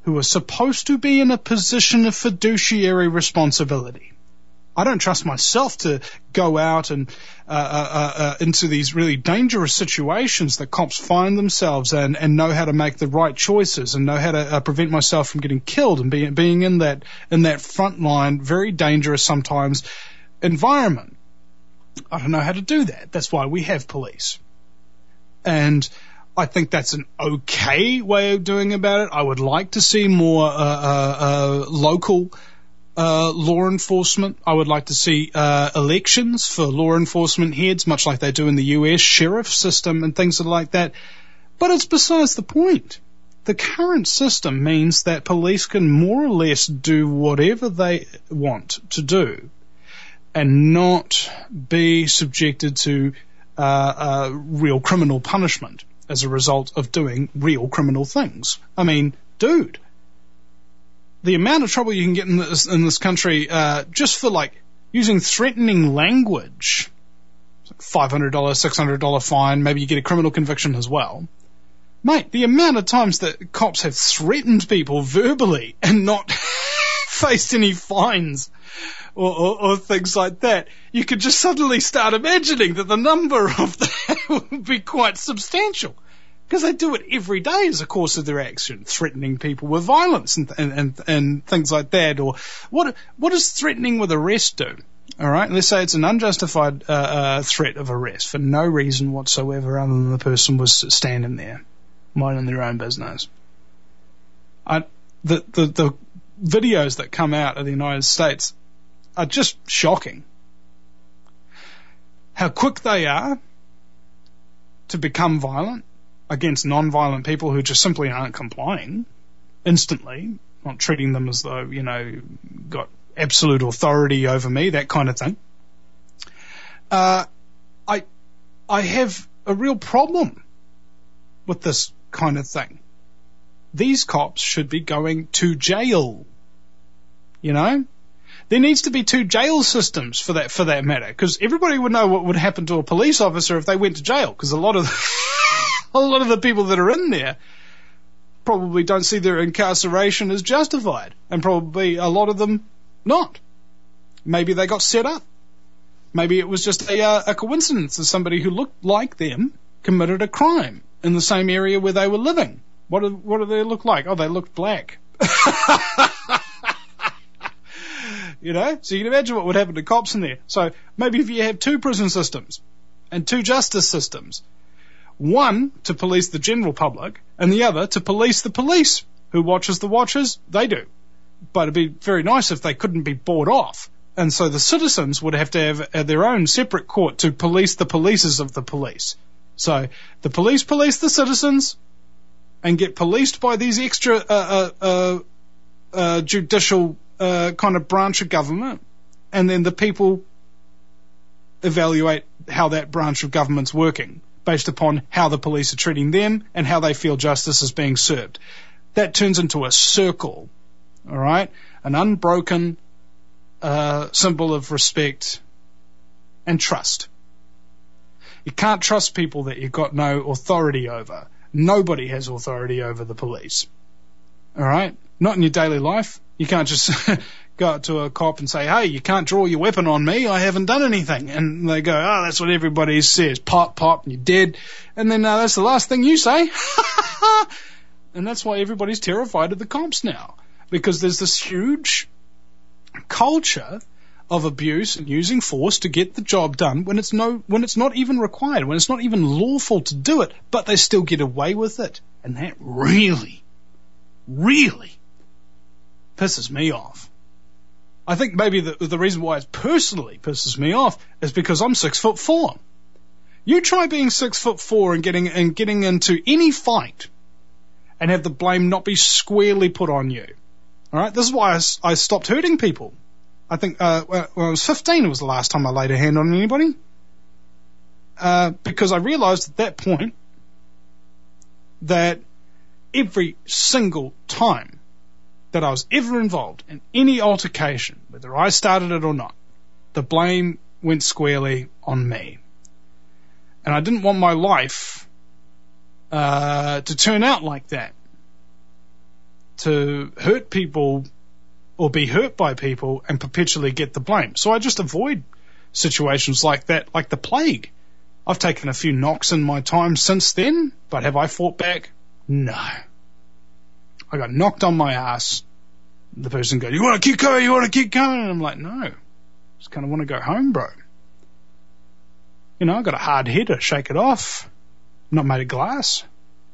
who are supposed to be in a position of fiduciary responsibility. I don't trust myself to go out and uh, uh, uh, into these really dangerous situations that cops find themselves in, and know how to make the right choices and know how to uh, prevent myself from getting killed and being being in that in that front line, very dangerous sometimes environment. I don't know how to do that. That's why we have police, and I think that's an okay way of doing about it. I would like to see more uh, uh, uh, local Uh, law enforcement. I would like to see uh, elections for law enforcement heads, much like they do in the U S sheriff system and things like that. But it's besides the point. The current system means that police can more or less do whatever they want to do and not be subjected to uh, uh, real criminal punishment as a result of doing real criminal things. I mean, dude, the amount of trouble you can get in this, in this country uh, just for, like, using threatening language, five hundred dollars, six hundred dollars fine, maybe you get a criminal conviction as well. Mate, the amount of times that cops have threatened people verbally and not faced any fines or, or, or things like that, you could just suddenly start imagining that the number of that would be quite substantial. Because they do it every day as a course of their action, threatening people with violence and, and, and, and things like that. Or what what does threatening with arrest do? All right, let's say it's an unjustified uh, uh, threat of arrest for no reason whatsoever other than the person was standing there, minding their own business. I, the, the, the videos that come out of the United States are just shocking. How quick they are to become violent against non-violent people who just simply aren't complying instantly, not treating them as though, you know, got absolute authority over me, that kind of thing. Uh, I, I have a real problem with this kind of thing. These cops should be going to jail. You know? There needs to be two jail systems for that, for that matter, because everybody would know what would happen to a police officer if they went to jail, because a lot of a lot of the people that are in there probably don't see their incarceration as justified, and probably a lot of them not. Maybe they got set up. Maybe it was just a, uh, a coincidence that somebody who looked like them committed a crime in the same area where they were living. What do, what do they look like? Oh, they looked black. You know? So you can imagine what would happen to cops in there. So maybe if you have two prison systems and two justice systems, one to police the general public and the other to police the police. Who watches the watchers? They do. But it'd be very nice if they couldn't be bought off. And so the citizens would have to have uh, their own separate court to police the polices of the police. So the police police the citizens and get policed by these extra uh, uh, uh, uh, judicial uh, kind of branch of government. And then the people evaluate how that branch of government's working, based upon how the police are treating them and how they feel justice is being served. That turns into a circle, all right? An unbroken uh, symbol of respect and trust. You can't trust people that you've got no authority over. Nobody has authority over the police, all right? Not in your daily life. You can't just go up to a cop and say, hey, you can't draw your weapon on me, I haven't done anything. And they go, oh, that's what everybody says, pop, pop, and you're dead. And then uh, that's the last thing you say. And that's why everybody's terrified of the cops now, because there's this huge culture of abuse and using force to get the job done when it's no, when it's not even required, when it's not even lawful to do it, but they still get away with it. And that really, really pisses me off. I think maybe the, the reason why it personally pisses me off is because I'm six foot four. You try being six foot four and getting and getting into any fight and have the blame not be squarely put on you. All right, this is why I, I stopped hurting people. I think uh, when I was fifteen, it was the last time I laid a hand on anybody, uh, because I realized at that point that every single time that I was ever involved in any altercation, whether I started it or not, the blame went squarely on me. And I didn't want my life uh, to turn out like that. to hurt people or be hurt by people and perpetually get the blame. So I just avoid situations like that, like the plague. I've taken a few knocks in my time since then, but have I fought back? No. I got knocked on my ass. The person goes, you want to keep going? You want to keep going? And I'm like, no. Just kind of want to go home, bro. You know, I got a hard head to shake it off. I'm not made of glass.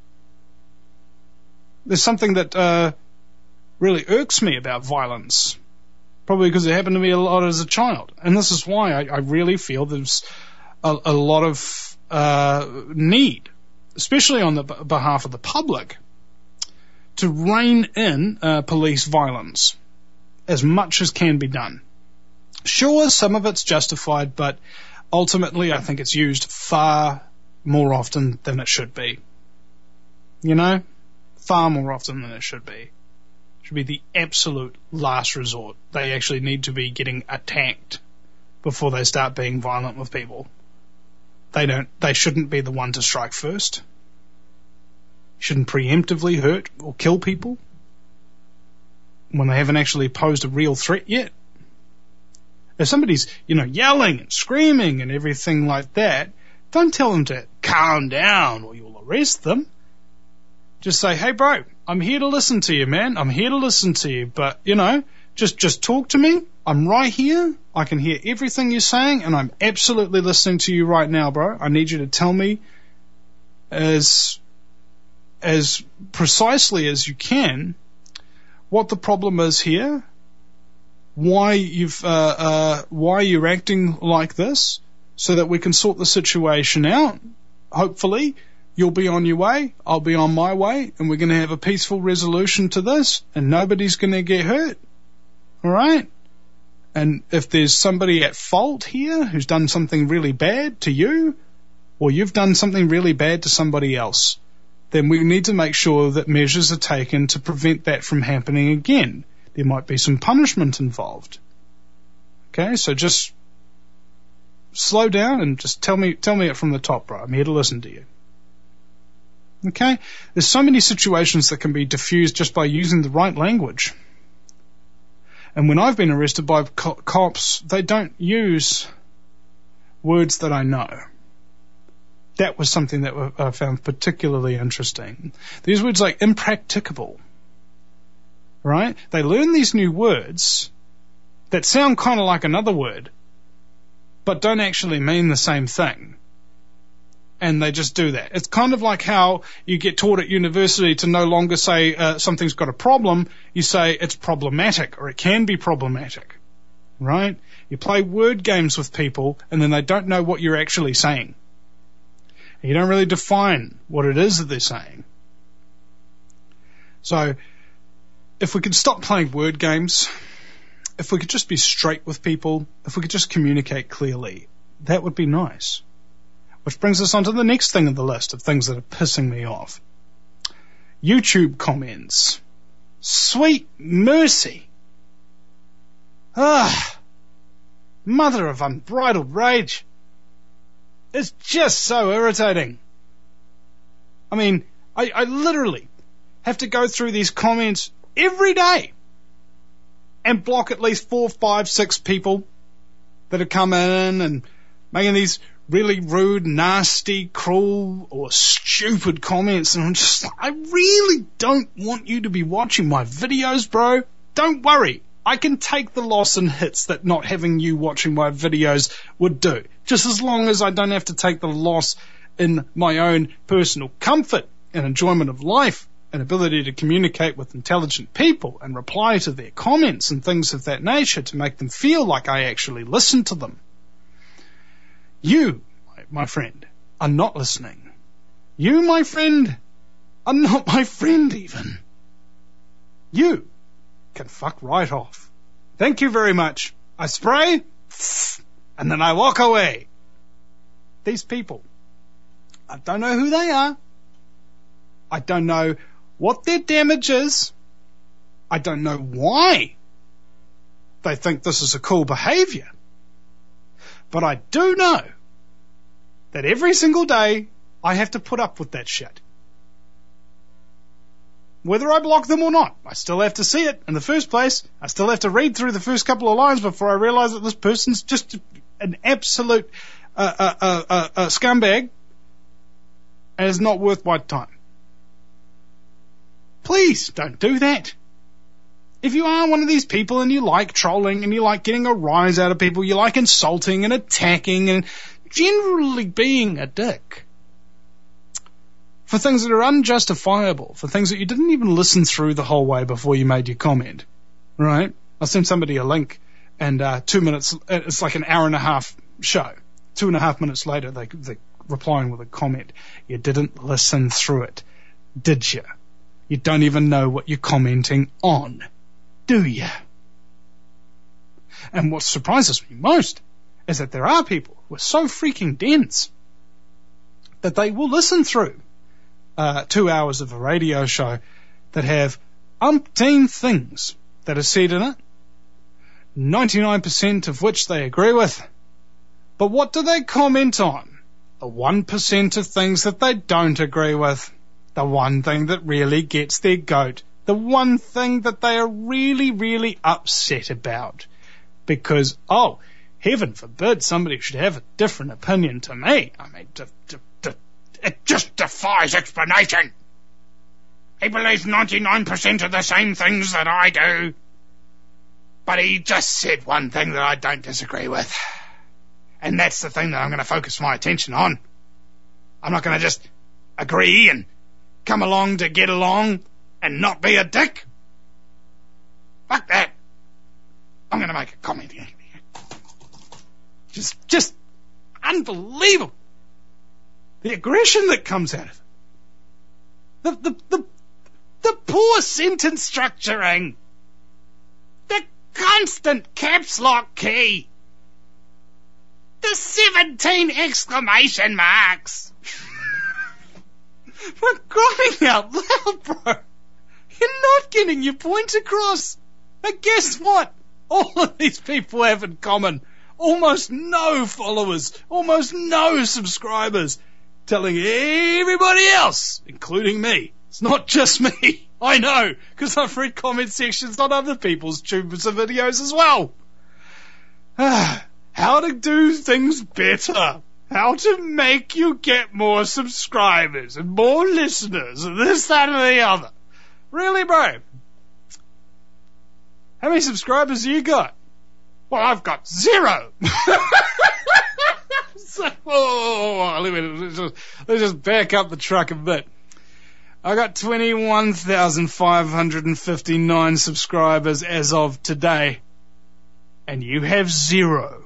There's something that uh, really irks me about violence, probably because it happened to me a lot as a child. And this is why I, I really feel there's a, a lot of uh, need, especially on the b- behalf of the public, to rein in uh, police violence as much as can be done. Sure, some of it's justified, but ultimately I think it's used far more often than it should be. You know? Far more often than it should be. It should be the absolute last resort. They actually need to be getting attacked before they start being violent with people. They don't. They shouldn't be the one to strike first. You shouldn't preemptively hurt or kill people when they haven't actually posed a real threat yet. If somebody's, you know, yelling and screaming and everything like that, don't tell them to calm down or you'll arrest them. Just say, hey, bro, I'm here to listen to you, man. I'm here to listen to you. But, you know, just, just talk to me. I'm right here. I can hear everything you're saying, and I'm absolutely listening to you right now, bro. I need you to tell me as, as precisely as you can what the problem is here, why you've, uh, uh, why you're acting like this, so that we can sort the situation out. Hopefully, you'll be on your way, I'll be on my way, and we're going to have a peaceful resolution to this, and nobody's going to get hurt. All right? And if there's somebody at fault here who's done something really bad to you, or you've done something really bad to somebody else, then we need to make sure that measures are taken to prevent that from happening again. There might be some punishment involved. Okay, so just slow down and just tell me, tell me it from the top, bro. I'm here to listen to you. Okay? There's so many situations that can be diffused just by using the right language. And when I've been arrested by co- cops, they don't use words that I know. That was something that I found particularly interesting. These words like impracticable, right? They learn these new words that sound kind of like another word, but don't actually mean the same thing. And they just do that. It's kind of like how you get taught at university to no longer say uh, something's got a problem. You say it's problematic, or it can be problematic, right? You play word games with people, and then they don't know what you're actually saying. You don't really define what it is that they're saying. So, if we could stop playing word games, if we could just be straight with people, if we could just communicate clearly, that would be nice. Which brings us on to the next thing on the list of things that are pissing me off. YouTube comments. Sweet mercy. Ah, mother of unbridled rage. It's just so irritating. I mean, I, I literally have to go through these comments every day and block at least four, five, six people that have come in and making these really rude, nasty, cruel, or stupid comments. And I'm just like, I really don't want you to be watching my videos, bro. Don't worry. I can take the loss and hits that not having you watching my videos would do, just as long as I don't have to take the loss in my own personal comfort and enjoyment of life and ability to communicate with intelligent people and reply to their comments and things of that nature to make them feel like I actually listen to them. You, my friend, are not listening. You, my friend, are not my friend even. You can fuck right off. Thank you very much. I spray, and then I walk away. These people, I don't know who they are. I don't know what their damage is. I don't know why they think this is a cool behavior. But I do know that every single day I have to put up with that shit. Whether I block them or not, I still have to see it in the first place. I still have to read through the first couple of lines before I realise that this person's just an absolute uh, uh, uh, uh, uh, scumbag and is not worth my time. Please don't do that. If you are one of these people and you like trolling and you like getting a rise out of people, you like insulting and attacking and generally being a dick for things that are unjustifiable, for things that you didn't even listen through the whole way before you made your comment, right? I sent somebody a link and uh, two minutes, it's like an hour and a half show. Two and a half minutes later, they, they're replying with a comment. You didn't listen through it, did you? You don't even know what you're commenting on, do you? And what surprises me most is that there are people who are so freaking dense that they will listen through uh, two hours of a radio show that have umpteen things that are said in it, ninety-nine percent of which they agree with. But what do they comment on? The one percent of things that they don't agree with. The one thing that really gets their goat. The one thing that they are really, really upset about. Because, oh, heaven forbid somebody should have a different opinion to me. I mean, d- d- d- it just defies explanation. He believes ninety-nine percent of the same things that I do. But he just said one thing that I don't disagree with. And that's the thing that I'm going to focus my attention on. I'm not going to just agree and come along to get along and not be a dick. Fuck that. I'm going to make a comment here. Just, just unbelievable. The aggression that comes out of it. The, the, the, the poor sentence structuring. The constant caps lock key. The seventeen exclamation marks. For crying out loud, bro. You're not getting your point across. But guess what? All of these people have in common almost no followers, almost no subscribers, telling everybody else, including me. It's not just me. I know, because I've read comment sections on other people's tubes and videos as well. How to do things better. How to make you get more subscribers and more listeners and this, that, and the other. Really, bro? How many subscribers do you got? Well, I've got zero. So, oh, let me, let's, just, let's just back up the truck a bit. I got twenty-one thousand five hundred fifty-nine subscribers as of today. And you have zero.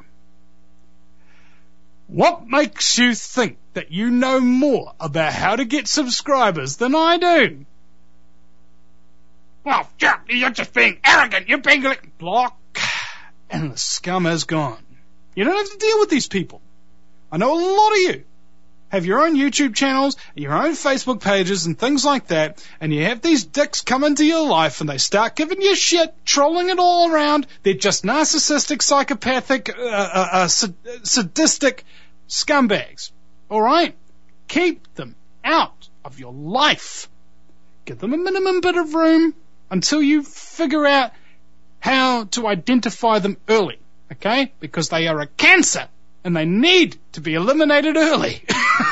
What makes you think that you know more about how to get subscribers than I do? Well, you're just being arrogant. You're being like block, and the scum has gone. You don't have to deal with these people. I know a lot of you have your own YouTube channels, your own Facebook pages, and things like that, and you have these dicks come into your life, and they start giving you shit, trolling it all around. They're just narcissistic, psychopathic, uh, uh, uh, sad- sadistic scumbags. All right? Keep them out of your life. Give them a minimum bit of room until you figure out how to identify them early, okay? Because they are a cancer and they need to be eliminated early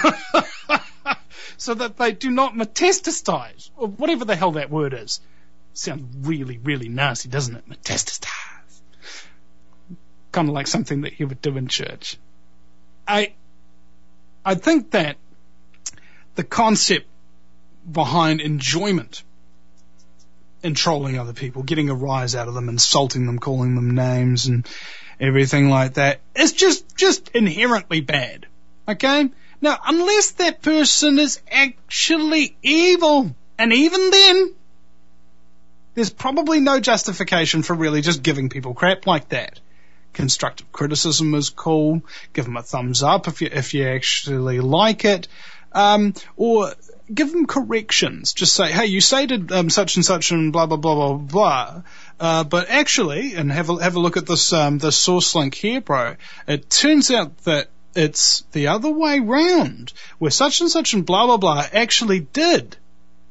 so that they do not metastasize, or whatever the hell that word is. Sounds really, really nasty, doesn't it? Metastasize. Kind of like something that you would do in church. I, I think that the concept behind enjoyment in trolling other people, getting a rise out of them, insulting them, calling them names and everything like that, is just, just inherently bad. Okay? Now, unless that person is actually evil, and even then, there's probably no justification for really just giving people crap like that. Constructive criticism is cool. Give them a thumbs up if you, if you actually like it. Um, or give them corrections. Just say, hey, you stated um, such and such and blah, blah, blah, blah, blah. Uh, but actually, and have a, have a look at this, um, this source link here, bro. It turns out that it's the other way round, where such and such and blah, blah, blah actually did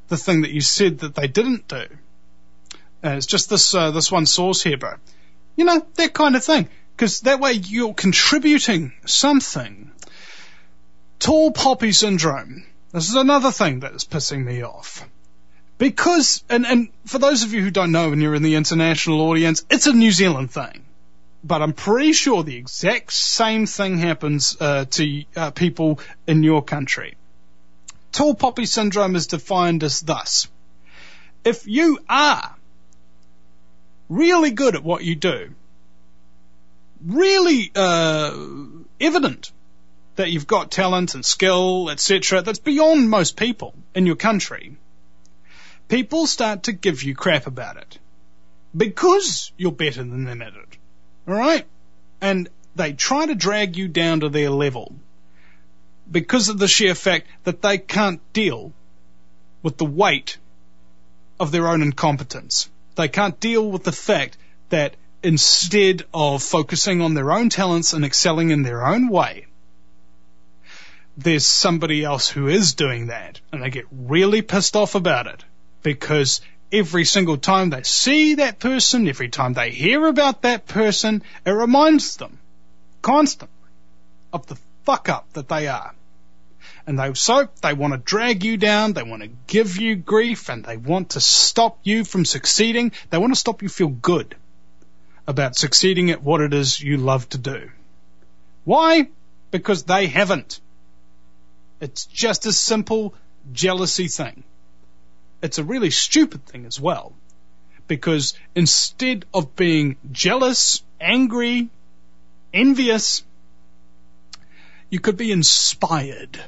the thing that you said that they didn't do. Uh, it's just this uh, this one source here, bro. You know, that kind of thing. Because that way you're contributing something. Tall poppy syndrome. This is another thing that is pissing me off. Because, and, and for those of you who don't know and you're in the international audience, it's a New Zealand thing. But I'm pretty sure the exact same thing happens uh, to uh, people in your country. Tall poppy syndrome is defined as thus. If you are really good at what you do, really uh, evident that you've got talent and skill, et cetera, that's beyond most people in your country, people start to give you crap about it because you're better than them at it. All right? And they try to drag you down to their level because of the sheer fact that they can't deal with the weight of their own incompetence. They can't deal with the fact that instead of focusing on their own talents and excelling in their own way, there's somebody else who is doing that, and they get really pissed off about it because every single time they see that person, every time they hear about that person, it reminds them constantly of the fuck up that they are. And they, so they want to drag you down, they want to give you grief, and they want to stop you from succeeding. They want to stop you feel good about succeeding at what it is you love to do. Why? Because they haven't. It's just a simple jealousy thing. It's a really stupid thing as well, because instead of being jealous, angry, envious, you could be inspired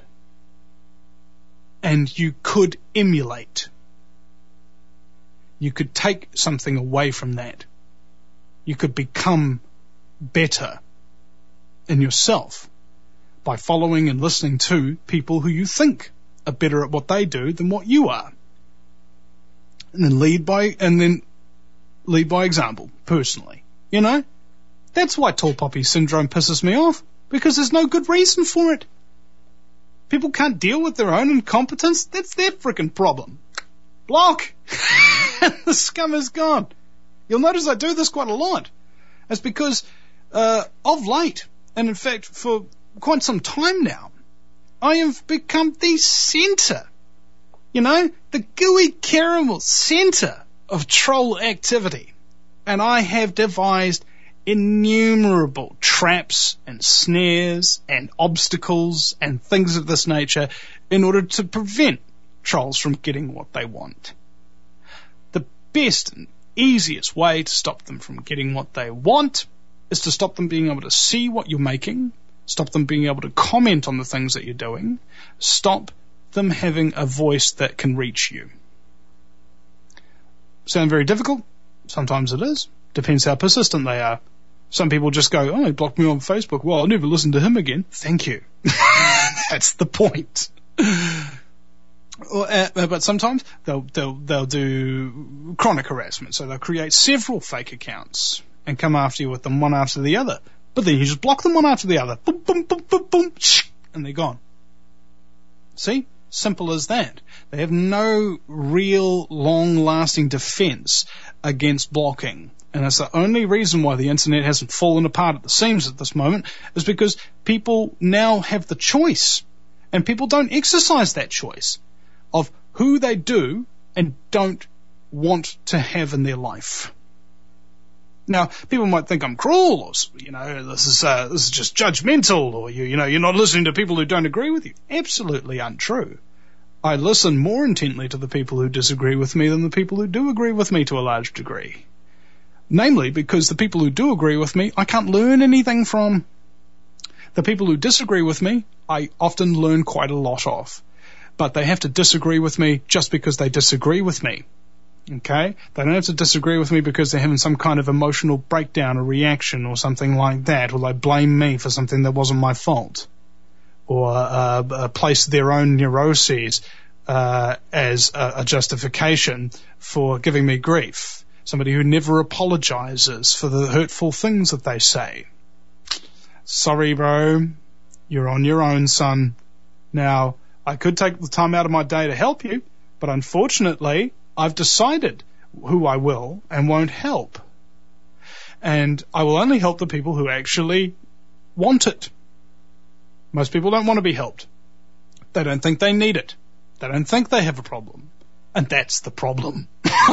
and you could emulate. You could take something away from that. You could become better in yourself by following and listening to people who you think are better at what they do than what you are. And then lead by, and then lead by example, personally. You know? That's why tall poppy syndrome pisses me off, because there's no good reason for it. People can't deal with their own incompetence. That's their frickin' problem. Block! The scum is gone. You'll notice I do this quite a lot. It's because, uh, of late, and in fact for quite some time now, I have become the centre, you know, the gooey caramel centre of troll activity. And I have devised innumerable traps and snares and obstacles and things of this nature in order to prevent trolls from getting what they want. The best and easiest way to stop them from getting what they want is to stop them being able to see what you're making, stop them being able to comment on the things that you're doing, stop them having a voice that can reach you. Sound very difficult? Sometimes it is. Depends how persistent they are. Some people just go, oh, he blocked me on Facebook. Well, I'll never listen to him again. Thank you. That's the point. Or, uh, but sometimes they'll, they'll, they'll do chronic harassment. So they'll create several fake accounts and come after you with them one after the other. But then you just block them one after the other. Boom, boom, boom, boom, boom, and they're gone. See? Simple as that. They have no real long-lasting defense against blocking. And that's the only reason why the internet hasn't fallen apart at the seams at this moment, is because people now have the choice. And people don't exercise that choice of who they do and don't want to have in their life. Now, people might think I'm cruel, or, you know, this is uh, this is just judgmental, or you, you know, you're not listening to people who don't agree with you. Absolutely untrue. I listen more intently to the people who disagree with me than the people who do agree with me to a large degree. Namely, because the people who do agree with me, I can't learn anything from. The people who disagree with me, I often learn quite a lot of. But they have to disagree with me just because they disagree with me. Okay? They don't have to disagree with me because they're having some kind of emotional breakdown or reaction or something like that, or they blame me for something that wasn't my fault, or uh, uh, place their own neuroses uh, as a, a justification for giving me grief. Somebody who never apologizes for the hurtful things that they say. Sorry, bro. You're on your own, son. Now, I could take the time out of my day to help you, But unfortunately, I've decided who I will and won't help. And I will only help the people who actually want it. Most people don't want to be helped. They don't think they need it. They don't think they have a problem. And that's the problem.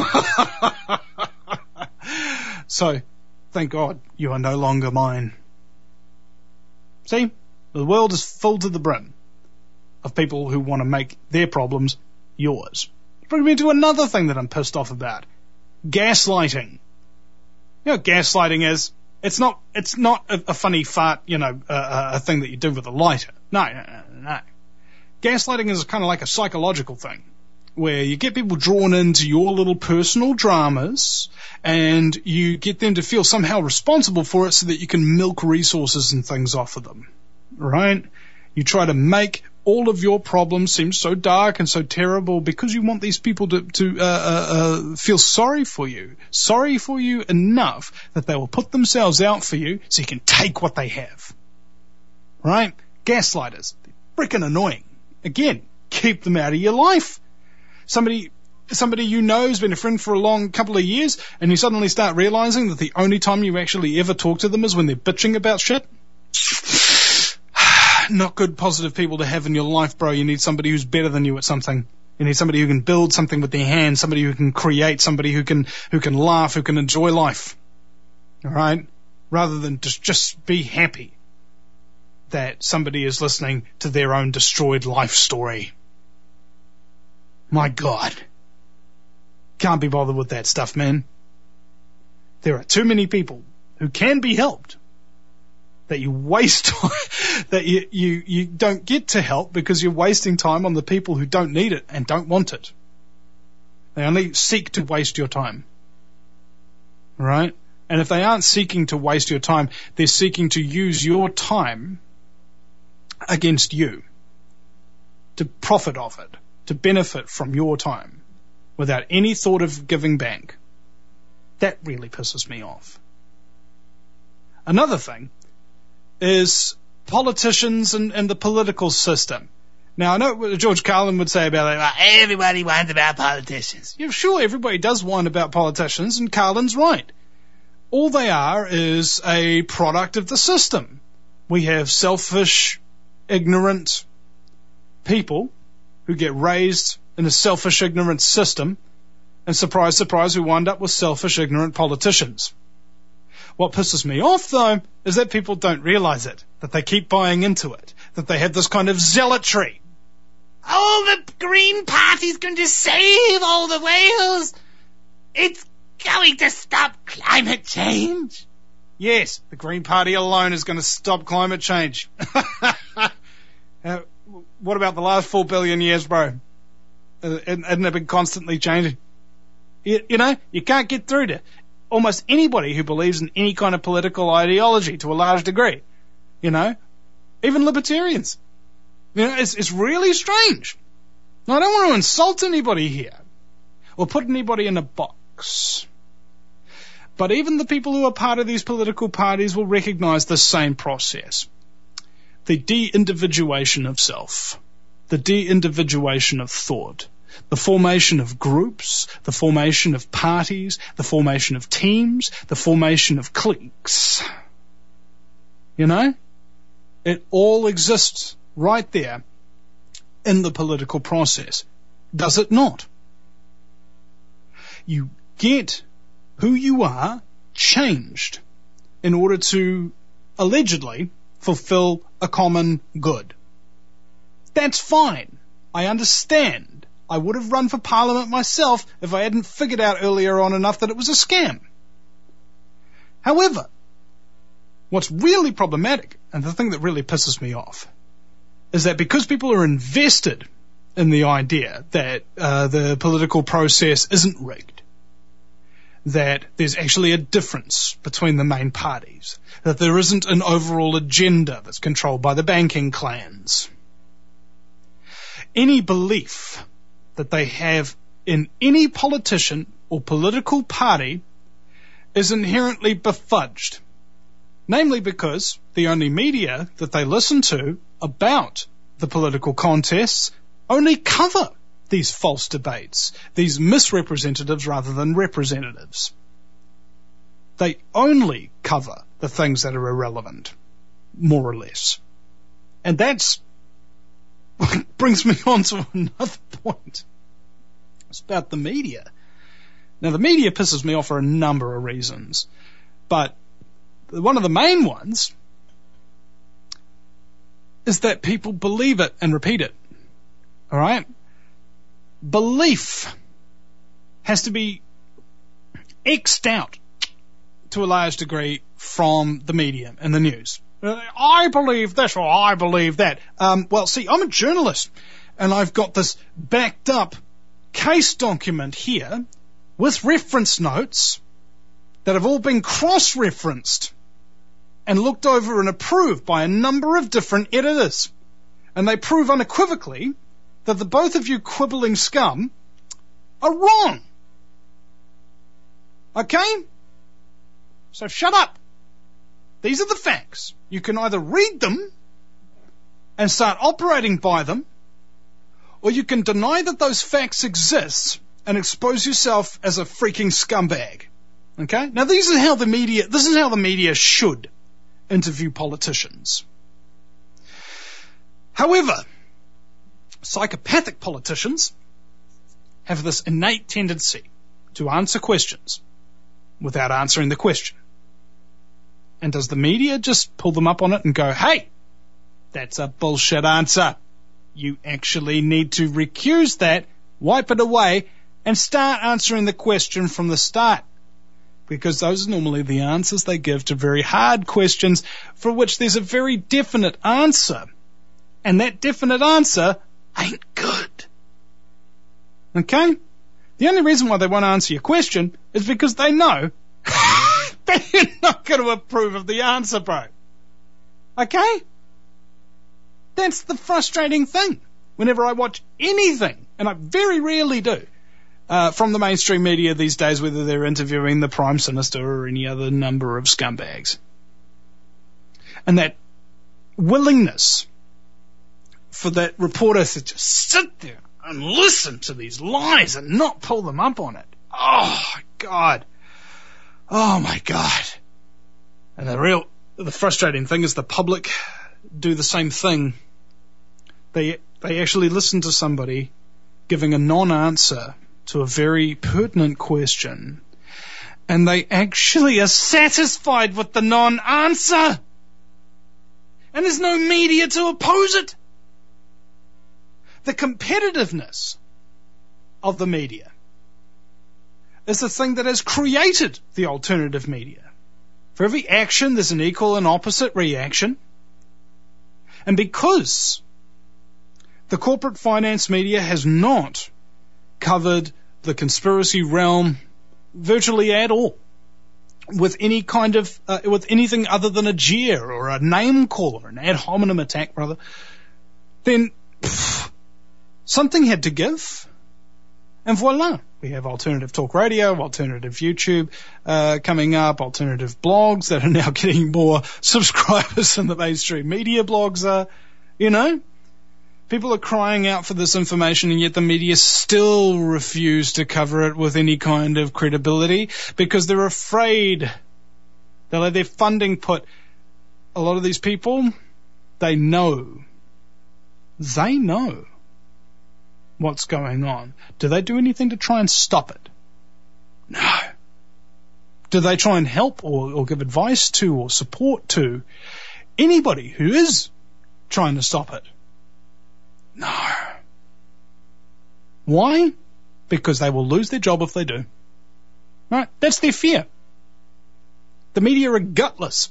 So, thank God you are no longer mine. See, the world is full to the brim of people who want to make their problems yours. Bring me to another thing that I'm pissed off about. Gaslighting. You know what gaslighting is? It's not, it's not a, a funny fart, you know, uh, a thing that you do with a lighter. No, no, no, no. Gaslighting is kind of like a psychological thing, where you get people drawn into your little personal dramas and you get them to feel somehow responsible for it so that you can milk resources and things off of them, right? You try to make all of your problems seem so dark and so terrible because you want these people to, to uh, uh, uh, feel sorry for you, sorry for you enough that they will put themselves out for you so you can take what they have, right? Gaslighters, they're freaking annoying. Again, keep them out of your life. Somebody, somebody you know has been a friend for a long couple of years, and you suddenly start realizing that the only time you actually ever talk to them is when they're bitching about shit. Not good positive people to have in your life, bro. You need somebody who's better than you at something. You need somebody who can build something with their hands, somebody who can create, somebody who can, who can laugh, who can enjoy life. Alright? Rather than just, just be happy that somebody is listening to their own destroyed life story. My God. Can't be bothered with that stuff, man. There are too many people who can be helped that you waste that you, you, you don't get to help because you're wasting time on the people who don't need it and don't want it. They only seek to waste your time. Right? And if they aren't seeking to waste your time, they're seeking to use your time against you, to profit of it, to benefit from your time, without any thought of giving back. That really pisses me off. Another thing is politicians and, and the political system. Now, I know what George Carlin would say about it. Like, everybody whines about politicians. Yeah, sure, everybody does whine about politicians, and Carlin's right. All they are is a product of the system. We have selfish, ignorant people who get raised in a selfish, ignorant system, and surprise, surprise, we wind up with selfish, ignorant politicians. What pisses me off, though, is that people don't realize it, that they keep buying into it, that they have this kind of zealotry. Oh, the Green Party's going to save all the whales. It's going to stop climate change. Yes, the Green Party alone is going to stop climate change. uh, what about the last four billion years, bro? Uh, hasn't it been constantly changing? You, you know, you can't get through to almost anybody who believes in any kind of political ideology to a large degree. You know, even libertarians. You know, it's, it's really strange. Now, I don't want to insult anybody here or put anybody in a box. But even the people who are part of these political parties will recognize the same process. The de-individuation of self. The de-individuation of thought. The formation of groups, the formation of parties, the formation of teams, the formation of cliques. You know? It all exists right there in the political process. Does it not? You get who you are changed in order to allegedly fulfill a common good. That's fine. I understand. I would have run for Parliament myself if I hadn't figured out earlier on enough that it was a scam. However, what's really problematic, and the thing that really pisses me off, is that because people are invested in the idea that uh, the political process isn't rigged, that there's actually a difference between the main parties, that there isn't an overall agenda that's controlled by the banking clans. Any belief that they have in any politician or political party is inherently befudged, namely because the only media that they listen to about the political contests only cover these false debates, these misrepresentatives rather than representatives. They only cover the things that are irrelevant, more or less. And that's what brings me on to another point. It's about the media. Now, the media pisses me off for a number of reasons, but one of the main ones is that people believe it and repeat it. All right? Belief has to be X'd out to a large degree from the media and the news. I believe this or I believe that. Um, well, see, I'm a journalist and I've got this backed up case document here with reference notes that have all been cross-referenced and looked over and approved by a number of different editors. And they prove unequivocally that the both of you quibbling scum are wrong. Okay? So shut up. These are the facts. You can either read them and start operating by them, or you can deny that those facts exist and expose yourself as a freaking scumbag. Okay? Now these are how the media, this is how the media should interview politicians. However, psychopathic politicians have this innate tendency to answer questions without answering the question. And does the media just pull them up on it and go, hey, that's a bullshit answer. You actually need to recuse that, wipe it away, and start answering the question from the start. Because those are normally the answers they give to very hard questions for which there's a very definite answer. And that definite answer ain't good. Okay? The only reason why they won't answer your question is because they know that you're not going to approve of the answer, bro. Okay? That's the frustrating thing. Whenever I watch anything, and I very rarely do, uh, from the mainstream media these days, whether they're interviewing the Prime Minister or any other number of scumbags. And that willingness for that reporter to just sit there and listen to these lies and not pull them up on it. Oh, God. Oh, my God. And the real, the frustrating thing is the public do the same thing. They, they actually listen to somebody giving a non-answer to a very pertinent question, and they actually are satisfied with the non-answer. And there's no media to oppose it. The competitiveness of the media is the thing that has created the alternative media. For every action, there's an equal and opposite reaction. And because the corporate finance media has not covered the conspiracy realm virtually at all, with any kind of, uh, with anything other than a jeer or a name call or an ad hominem attack, rather, then pff, something had to give. And voila, we have alternative talk radio, alternative YouTube uh, coming up, alternative blogs that are now getting more subscribers than the mainstream media blogs are, you know. People are crying out for this information, and yet the media still refuse to cover it with any kind of credibility because they're afraid they'll have their funding put. A lot of these people, they know. They know what's going on. Do they do anything to try and stop it? No. Do they try and help or, or give advice to or support to anybody who is trying to stop it? No. Why? Because they will lose their job if they do. Right? That's their fear. The media are gutless.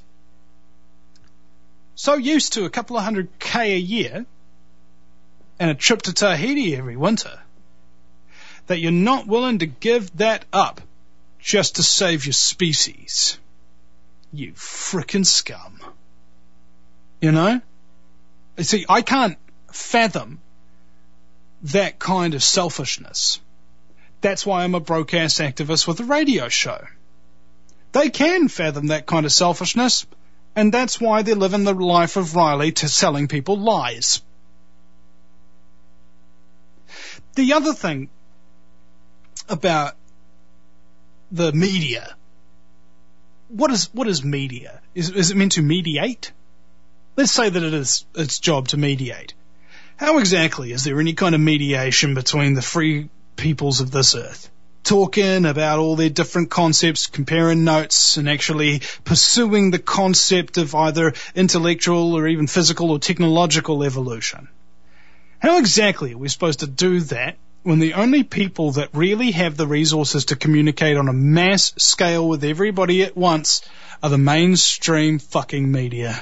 So used to a couple of hundred K a year and a trip to Tahiti every winter that you're not willing to give that up just to save your species. You frickin' scum. You know? You see, I can't fathom that kind of selfishness. That's why I'm a broke-ass activist with a radio show. They can fathom that kind of selfishness, and that's why they're living the life of Riley to selling people lies. the other thing about the media, what is what is media? Is, is it meant to mediate? Let's say that it is its job to mediate. How exactly is there any kind of mediation between the free peoples of this earth? Talking about all their different concepts, comparing notes, and actually pursuing the concept of either intellectual or even physical or technological evolution. How exactly are we supposed to do that when the only people that really have the resources to communicate on a mass scale with everybody at once are the mainstream fucking media?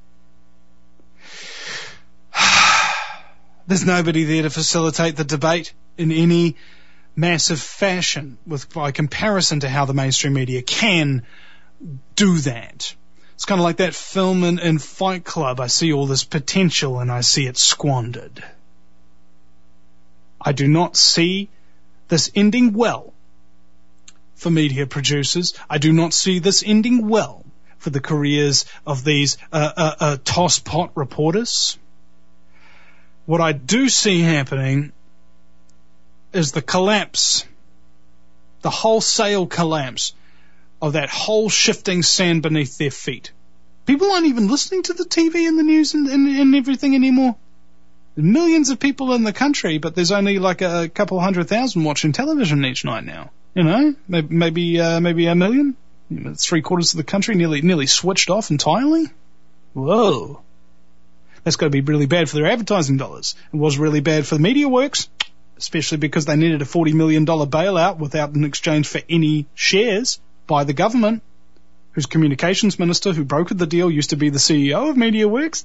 There's nobody there to facilitate the debate in any massive fashion with by comparison to how the mainstream media can do that. It's kind of like that film in, in Fight Club. I see all this potential and I see it squandered. I do not see this ending well for media producers. I do not see this ending well for the careers of these uh, uh, uh, tosspot reporters. What I do see happening is the collapse, the wholesale collapse of that whole shifting sand beneath their feet. People aren't even listening to the T V and the news and, and, and everything anymore. There's millions of people in the country, but there's only like a couple hundred thousand watching television each night now. You know, maybe maybe, uh, maybe a million. You know, three quarters of the country nearly nearly switched off entirely. Whoa. That's got to be really bad for their advertising dollars. It was really bad for the MediaWorks, especially because they needed a forty million dollars bailout without an exchange for any shares by the government, whose communications minister who brokered the deal used to be the C E O of MediaWorks.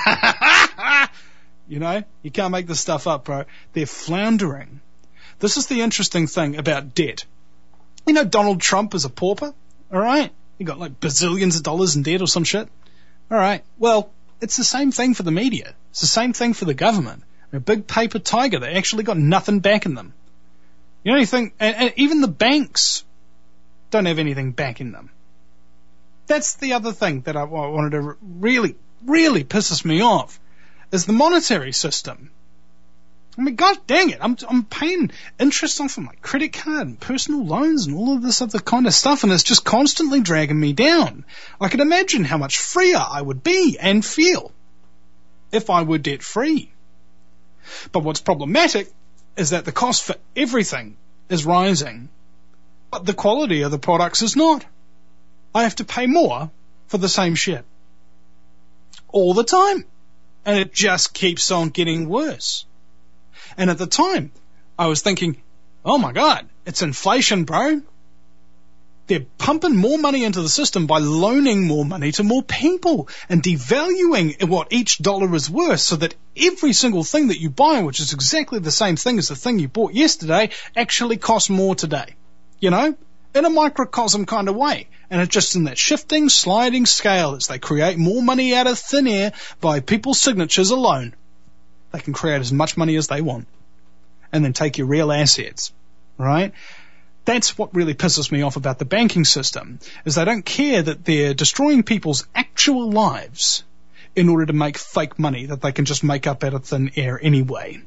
You know, you can't make this stuff up, bro. They're floundering. This is the interesting thing about debt. You know, Donald Trump is a pauper, all right? He got like bazillions of dollars in debt or some shit. All right, well, it's the same thing for the media. It's the same thing for the government. A big paper tiger. They actually got nothing backing them. You know anything? And, and even the banks don't have anything backing them. That's the other thing that I wanted to really, really pisses me off, is the monetary system. I mean, god dang it, I'm I'm paying interest off of my credit card and personal loans and all of this other kind of stuff, and it's just constantly dragging me down. I can imagine how much freer I would be and feel if I were debt-free. But what's problematic is that the cost for everything is rising, but the quality of the products is not. I have to pay more for the same shit all the time, and it just keeps on getting worse. And at the time, I was thinking, oh my God, it's inflation, bro. They're pumping more money into the system by loaning more money to more people and devaluing what each dollar is worth, so that every single thing that you buy, which is exactly the same thing as the thing you bought yesterday, actually costs more today. You know? In a microcosm kind of way. And it's just in that shifting, sliding scale as they create more money out of thin air by people's signatures alone. They can create as much money as they want and then take your real assets, right? That's what really pisses me off about the banking system, is they don't care that they're destroying people's actual lives in order to make fake money that they can just make up out of thin air anyway.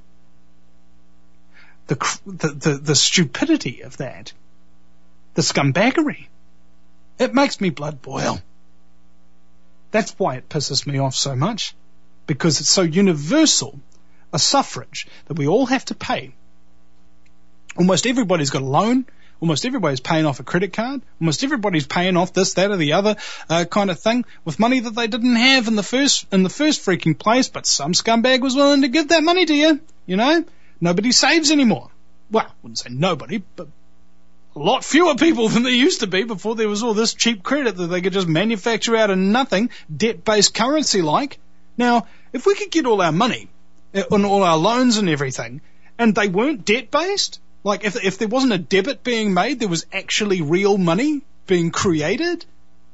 The, the, the, the stupidity of that, the scumbaggery, it makes me blood boil. That's why it pisses me off so much, because it's so universal a suffrage that we all have to pay. Almost everybody's got a loan. Almost everybody's paying off a credit card. Almost everybody's paying off this, that, or the other uh, kind of thing with money that they didn't have in the first in the first freaking place. But some scumbag was willing to give that money to you. You know, nobody saves anymore. Well, I wouldn't say nobody, but a lot fewer people than there used to be before there was all this cheap credit that they could just manufacture out of nothing, debt-based currency like. Now, if we could get all our money on all our loans and everything, and they weren't debt-based, like if if there wasn't a debit being made, there was actually real money being created,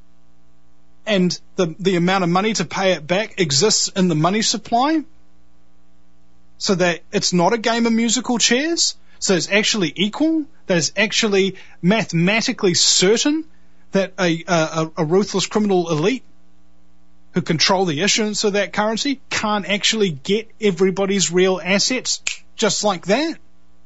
and the the amount of money to pay it back exists in the money supply, so that it's not a game of musical chairs, so it's actually equal, that it's actually mathematically certain that a a, a ruthless criminal elite who control the issuance of that currency can't actually get everybody's real assets just like that.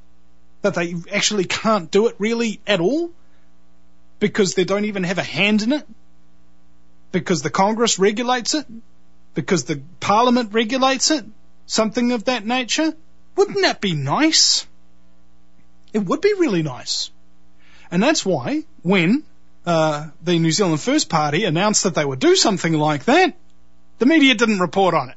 that they actually can't do it really at all because they don't even have a hand in it, because the Congress regulates it, because the Parliament regulates it, something of that nature? Wouldn't that be nice? It would be really nice. And that's why when uh, the New Zealand First Party announced that they would do something like that, the media didn't report on it.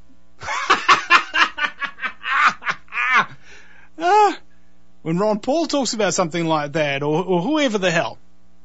ah, when Ron Paul talks about something like that, or, or whoever the hell,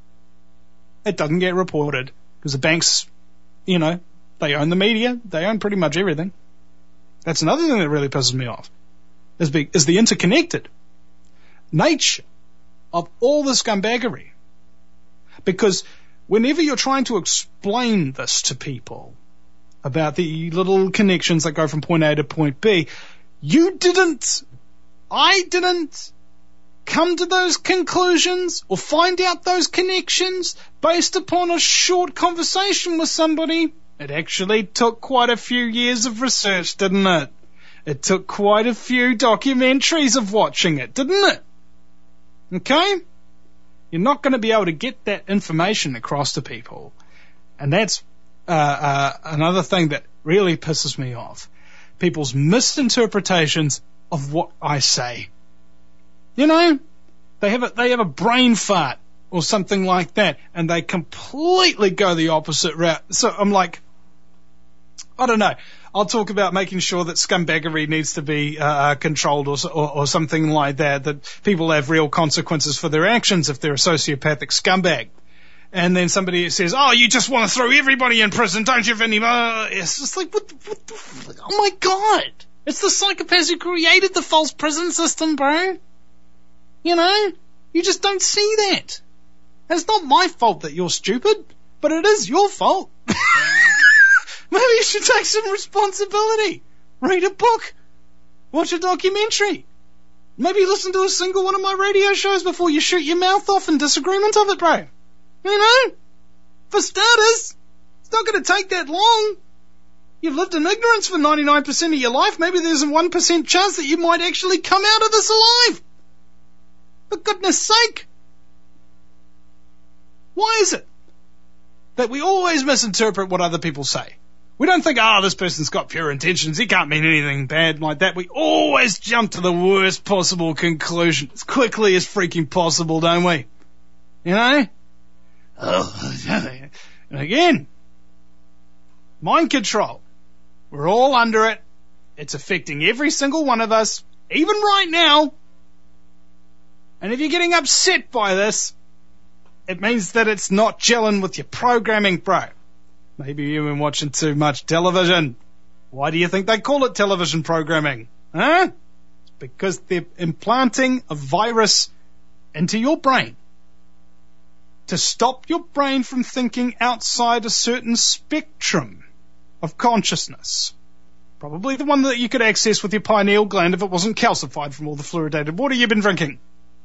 it doesn't get reported because the banks, you know, they own the media, they own pretty much everything. That's another thing that really pisses me off, is, be, is the interconnected nature of all the scumbaggery. Because whenever you're trying to explain this to people about the little connections that go from point A to point B, you didn't, I didn't come to those conclusions or find out those connections based upon a short conversation with somebody. It actually took quite a few years of research, didn't it? It took quite a few documentaries of watching it, didn't it? Okay? You're not going to be able to get that information across to people. And that's uh, uh, another thing that really pisses me off. People's misinterpretations of what I say. You know, they have a, they have a brain fart or something like that, and they completely go the opposite route. So I'm like, I don't know. I'll talk about making sure that scumbaggery needs to be uh, controlled or, or, or something like that, that people have real consequences for their actions if they're a sociopathic scumbag. And then somebody says, oh, you just want to throw everybody in prison, don't you have any... Uh, it's just like, what, what the... Oh, my God. It's the psychopaths who created the false prison system, bro. You know? You just don't see that. It's not my fault that you're stupid, but it is your fault. Maybe you should take some responsibility. Read a book. Watch a documentary. Maybe listen to a single one of my radio shows before you shoot your mouth off in disagreement of it, bro. You know? For starters, it's not going to take that long. You've lived in ignorance for ninety-nine percent of your life. Maybe there's a one percent chance that you might actually come out of this alive. For goodness sake. Why is it that we always misinterpret what other people say? We don't think, oh, this person's got pure intentions, he can't mean anything bad like that. We always jump to the worst possible conclusion as quickly as freaking possible, don't we? You know? Oh, and again, mind control. We're all under it. It's affecting every single one of us, even right now. And if you're getting upset by this, it means that it's not gelling with your programming, bro. Maybe you've been watching too much television. Why do you think they call it television programming? Huh? It's because they're implanting a virus into your brain to stop your brain from thinking outside a certain spectrum of consciousness. Probably the one that you could access with your pineal gland if it wasn't calcified from all the fluoridated water you've been drinking.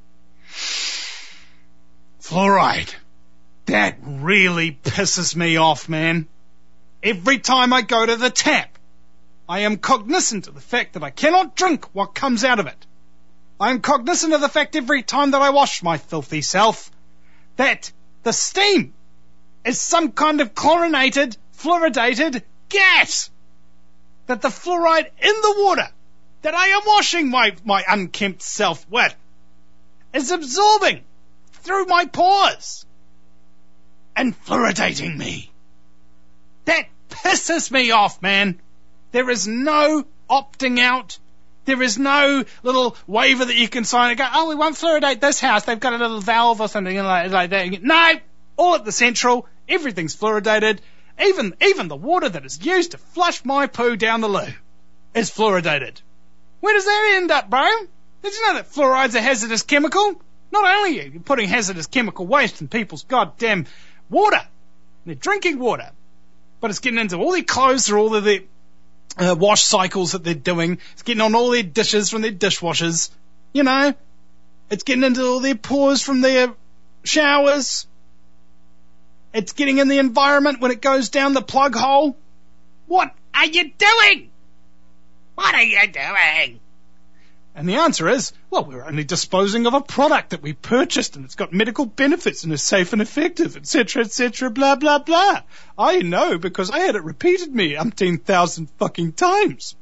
Fluoride. That really pisses me off, man. Every time I go to the tap, I am cognizant of the fact that I cannot drink what comes out of it. I am cognizant of the fact every time that I wash my filthy self that the steam is some kind of chlorinated, fluoridated gas. That the fluoride in the water that I am washing my, my unkempt self with is absorbing through my pores and fluoridating me. That pisses me off, man. There is no opting out. There is no little waiver that you can sign and go, oh, we won't fluoridate this house. They've got a little valve or something like, like that. No, all at the central. Everything's fluoridated. Even, even the water that is used to flush my poo down the loo is fluoridated. Where does that end up, bro? Did you know that fluoride's a hazardous chemical? Not only are you putting hazardous chemical waste in people's goddamn water, their drinking water, but it's getting into all their clothes through all of their uh, wash cycles that they're doing. It's getting on all their dishes from their dishwashers. You know, it's getting into all their pores from their showers. It's getting in the environment when it goes down the plug hole. What are you doing? What are you doing? And the answer is, well, we're only disposing of a product that we purchased and it's got medical benefits and is safe and effective, et cetera, et cetera, blah, blah, blah. I know because I had it repeated me umpteen thousand fucking times.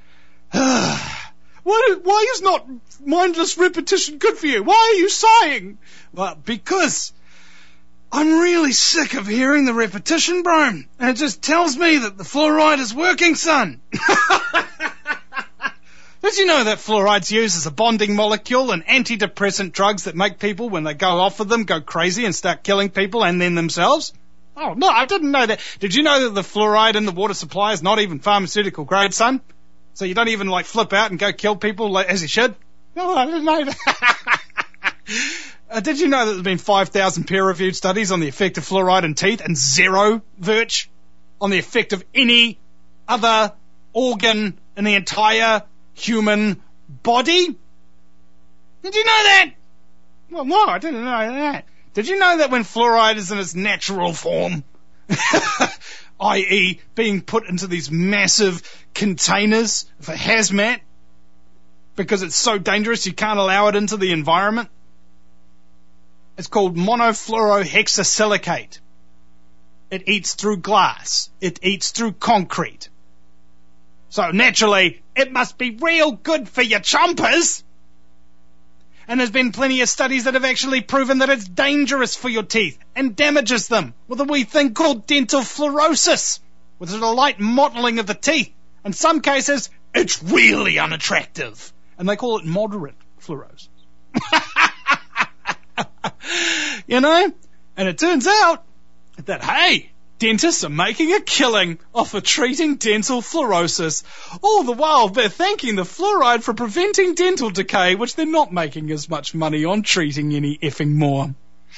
Why, why is not mindless repetition good for you? Why are you sighing? Well, because I'm really sick of hearing the repetition, bro. And it just tells me that the fluoride is working, son. Did you know that fluoride's used as a bonding molecule and antidepressant drugs that make people, when they go off of them, go crazy and start killing people and then themselves? Oh, no, I didn't know that. Did you know that the fluoride in the water supply is not even pharmaceutical grade, son? So you don't even, like, flip out and go kill people like, as you should? No, I didn't know that. uh, did you know that there's been five thousand peer-reviewed studies on the effect of fluoride in teeth and zero, Virch, on the effect of any other organ in the entire human body? Did you know that? Well, no, I didn't know that. Did you know that when fluoride is in its natural form, that is being put into these massive containers for hazmat, because it's so dangerous you can't allow it into the environment? It's called monofluorohexasilicate. It eats through glass. It eats through concrete. So naturally, it must be real good for your chompers. And there's been plenty of studies that have actually proven that it's dangerous for your teeth and damages them with a wee thing called dental fluorosis, which is a light mottling of the teeth. In some cases, it's really unattractive. And they call it moderate fluorosis. You know? And it turns out that, hey, dentists are making a killing off of treating dental fluorosis, all the while they're thanking the fluoride for preventing dental decay, which they're not making as much money on treating any effing more.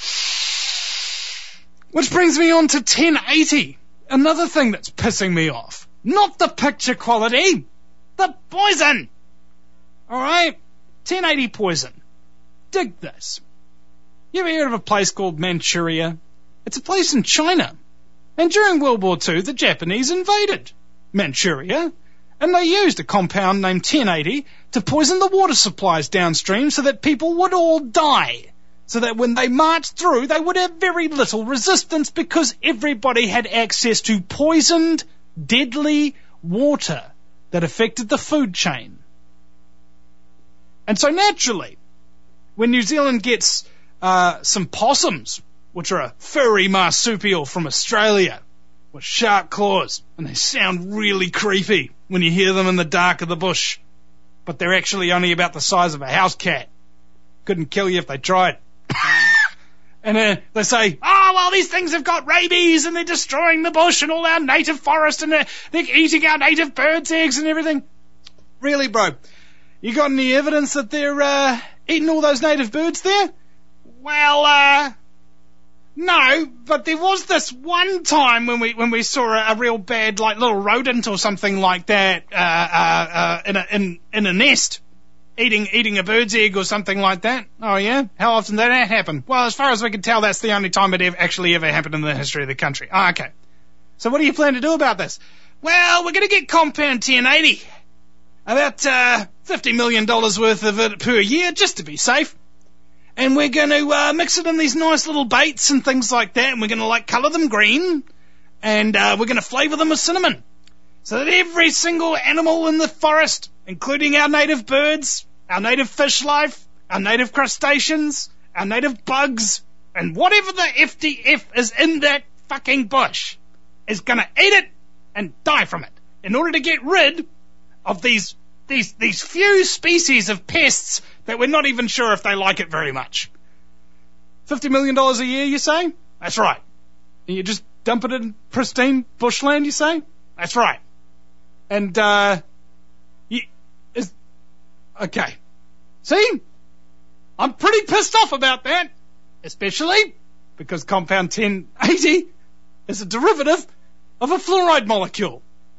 Which brings me on to ten eighty, another thing that's pissing me off. Not the picture quality, the poison. Alright? ten eighty poison. Dig this. You ever heard of a place called Manchuria? It's a place in China. And during World War Two, the Japanese invaded Manchuria, and they used a compound named ten eighty to poison the water supplies downstream so that people would all die, so that when they marched through, they would have very little resistance because everybody had access to poisoned, deadly water that affected the food chain. And so naturally, when New Zealand gets uh, some possums, which are a furry marsupial from Australia with sharp claws, and they sound really creepy when you hear them in the dark of the bush, but they're actually only about the size of a house cat. Couldn't kill you if they tried. And uh, they say, oh, well, these things have got rabies and they're destroying the bush and all our native forest and they're, they're eating our native birds' eggs and everything. Really, bro? You got any evidence that they're uh, eating all those native birds there? Well, uh... no, but there was this one time when we when we saw a, a real bad, like, little rodent or something like that uh, uh, uh, in a in in a nest, eating eating a bird's egg or something like that. Oh yeah, how often did that happen? Well, as far as we can tell, that's the only time it ever, actually ever happened in the history of the country. Oh, okay. So what do you plan to do about this? Well, we're going to get compound ten eighty, about uh, fifty million dollars worth of it per year, just to be safe. And we're going to uh, mix it in these nice little baits and things like that, and we're going to, like, colour them green, and uh, we're going to flavour them with cinnamon, so that every single animal in the forest, including our native birds, our native fish life, our native crustaceans, our native bugs, and whatever the F D F is in that fucking bush, is going to eat it and die from it, in order to get rid of these these these few species of pests that we're not even sure if they like it very much. Fifty million dollars a year, you say? That's right. And you just dump it in pristine bushland, you say? That's right. And, uh, you, is, okay. See? I'm pretty pissed off about that. Especially because compound ten eighty is a derivative of a fluoride molecule.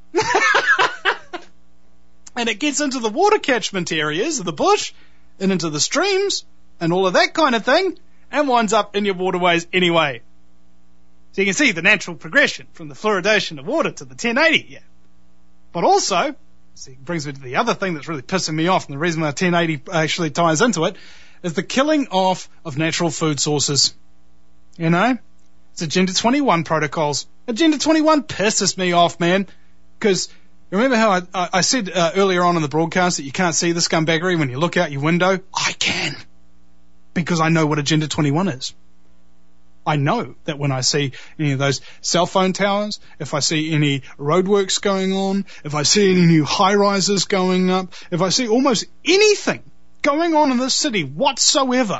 And it gets into the water catchment areas of the bush and into the streams and all of that kind of thing and winds up in your waterways anyway. So you can see the natural progression from the fluoridation of water to the ten eighty, yeah. But also, See, it brings me to the other thing that's really pissing me off, and the reason my ten eighty actually ties into it, is the killing off of natural food sources. You know? It's Agenda twenty-one protocols. Agenda twenty-one pisses me off, man. Because, remember how I, I, I said uh, earlier on in the broadcast that you can't see the scumbaggery when you look out your window? I can. Because I know what Agenda twenty-one is. I know that when I see any of those cell phone towers, if I see any roadworks going on, if I see any new high-rises going up, if I see almost anything going on in this city whatsoever,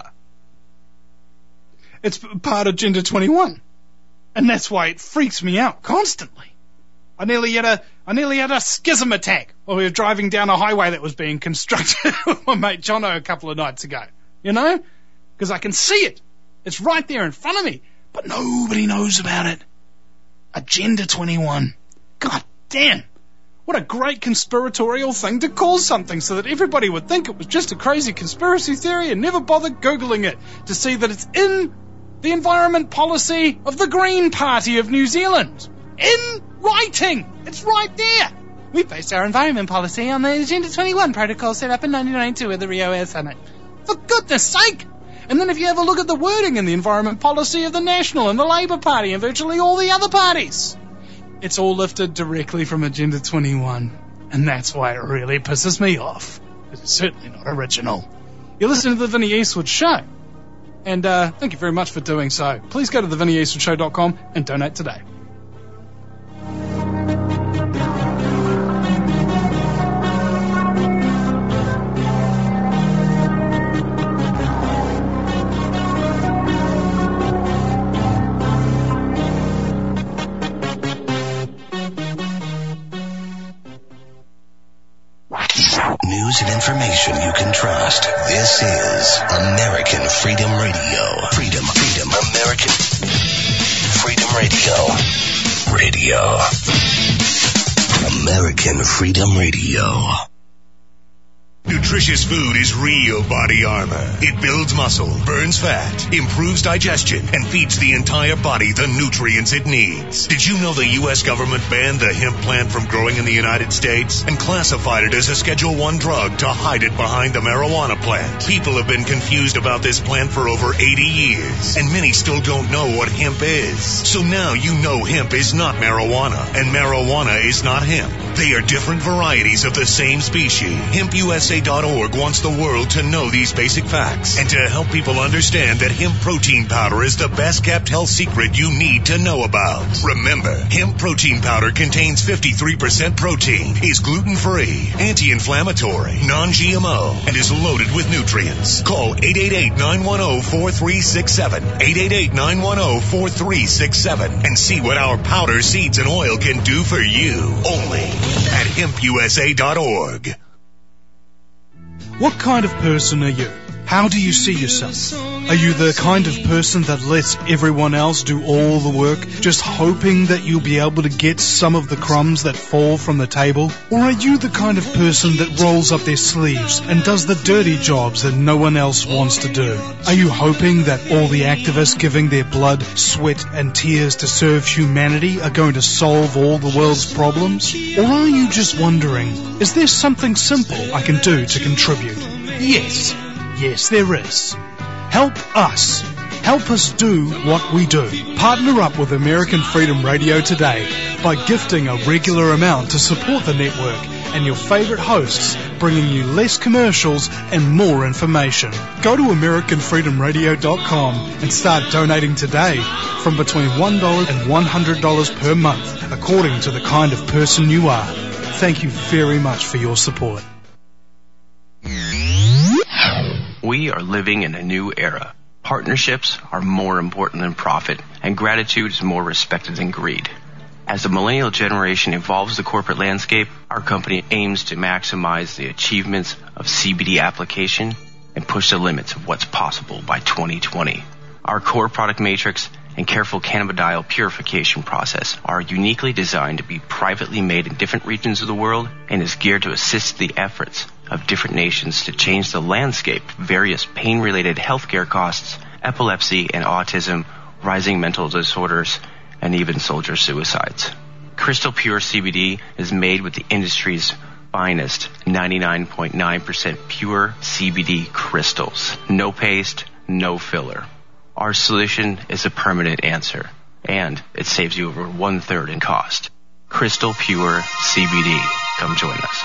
it's part of Agenda twenty-one. And that's why it freaks me out constantly. I nearly had a, I nearly had a schism attack while we were driving down a highway that was being constructed with my mate Jono a couple of nights ago. You know? Because I can see it. It's right there in front of me, but nobody knows about it. Agenda twenty-one. God damn. What a great conspiratorial thing to call something so that everybody would think it was just a crazy conspiracy theory and never bother Googling it to see that it's in the environment policy of the Green Party of New Zealand. In writing. It's right there. We based our environment policy on the Agenda twenty-one protocol set up in nineteen ninety-two at the Rio Air Summit. For goodness sake! And then if you have a look at the wording in the environment policy of the National and the Labour Party and virtually all the other parties, it's all lifted directly from Agenda twenty-one. And that's why it really pisses me off. It's certainly not original. You're listening to The Vinnie Eastwood Show. And uh, thank you very much for doing so. Please go to the vinnie eastwood show dot com and donate today. News and information you can trust. This is American Freedom Radio. Freedom, freedom, American Freedom Radio. Radio. American Freedom Radio. Nutritious food is real body armor. It builds muscle, burns fat, improves digestion, and feeds the entire body the nutrients it needs. Did you know the U S government banned the hemp plant from growing in the United States and classified it as a Schedule one drug to hide it behind the marijuana plant? People have been confused about this plant for over eighty years, and many still don't know what hemp is. So now you know hemp is not marijuana, and marijuana is not hemp. They are different varieties of the same species. Hemp U S A dot org wants the world to know these basic facts and to help people understand that hemp protein powder is the best kept health secret you need to know about. Remember, hemp protein powder contains fifty-three percent protein, is gluten-free, anti-inflammatory, non-G M O, and is loaded with nutrients. Call eight eight eight, nine one zero, four three six seven, eight eight eight, nine one zero, four three six seven, and see what our powder, seeds, and oil can do for you. Only at hemp U S A dot org. What kind of person are you? How do you see yourself? Are you the kind of person that lets everyone else do all the work, just hoping that you'll be able to get some of the crumbs that fall from the table? Or are you the kind of person that rolls up their sleeves and does the dirty jobs that no one else wants to do? Are you hoping that all the activists giving their blood, sweat and tears to serve humanity are going to solve all the world's problems? Or are you just wondering, is there something simple I can do to contribute? Yes. Yes, there is. Help us. Help us do what we do. Partner up with American Freedom Radio today by gifting a regular amount to support the network and your favorite hosts, bringing you less commercials and more information. Go to American Freedom Radio dot com and start donating today from between one dollar and one hundred dollars per month, according to the kind of person you are. Thank you very much for your support. We are living in a new era. Partnerships are more important than profit, and gratitude is more respected than greed. As the millennial generation evolves the corporate landscape, our company aims to maximize the achievements of C B D application and push the limits of what's possible by twenty twenty. Our core product matrix and careful cannabidiol purification process are uniquely designed to be privately made in different regions of the world and is geared to assist the efforts of different nations to change the landscape of various pain-related healthcare costs, epilepsy and autism, rising mental disorders, and even soldier suicides. Crystal Pure C B D is made with the industry's finest ninety-nine point nine percent pure C B D crystals. No paste, no filler. Our solution is a permanent answer, and it saves you over one third in cost. Crystal Pure C B D. Come join us.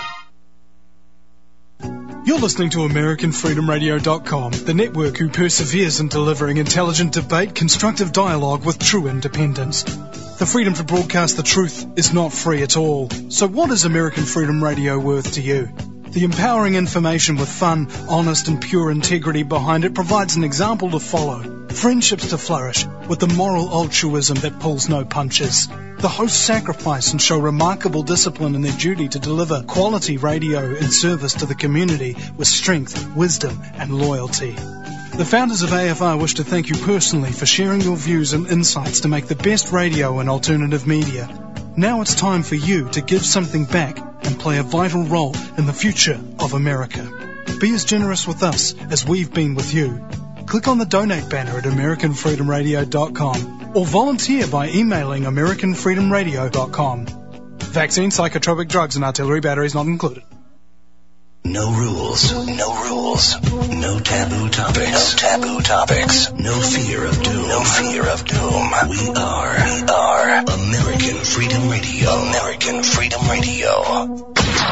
You're listening to American Freedom Radio dot com, the network who perseveres in delivering intelligent debate, constructive dialogue with true independence. The freedom to broadcast the truth is not free at all. So what is American Freedom Radio worth to you? The empowering information with fun, honest and pure integrity behind it provides an example to follow. Friendships to flourish with the moral altruism that pulls no punches. The hosts sacrifice and show remarkable discipline in their duty to deliver quality radio in service to the community with strength, wisdom and loyalty. The founders of A F R wish to thank you personally for sharing your views and insights to make the best radio and alternative media. Now it's time for you to give something back and play a vital role in the future of America. Be as generous with us as we've been with you. Click on the donate banner at American Freedom Radio dot com or volunteer by emailing American Freedom Radio dot com. Vaccine, psychotropic drugs and artillery batteries not included. No rules, no rules, no taboo topics, no taboo topics, no fear of doom, no fear of doom. We are, we are American Freedom Radio, American Freedom Radio.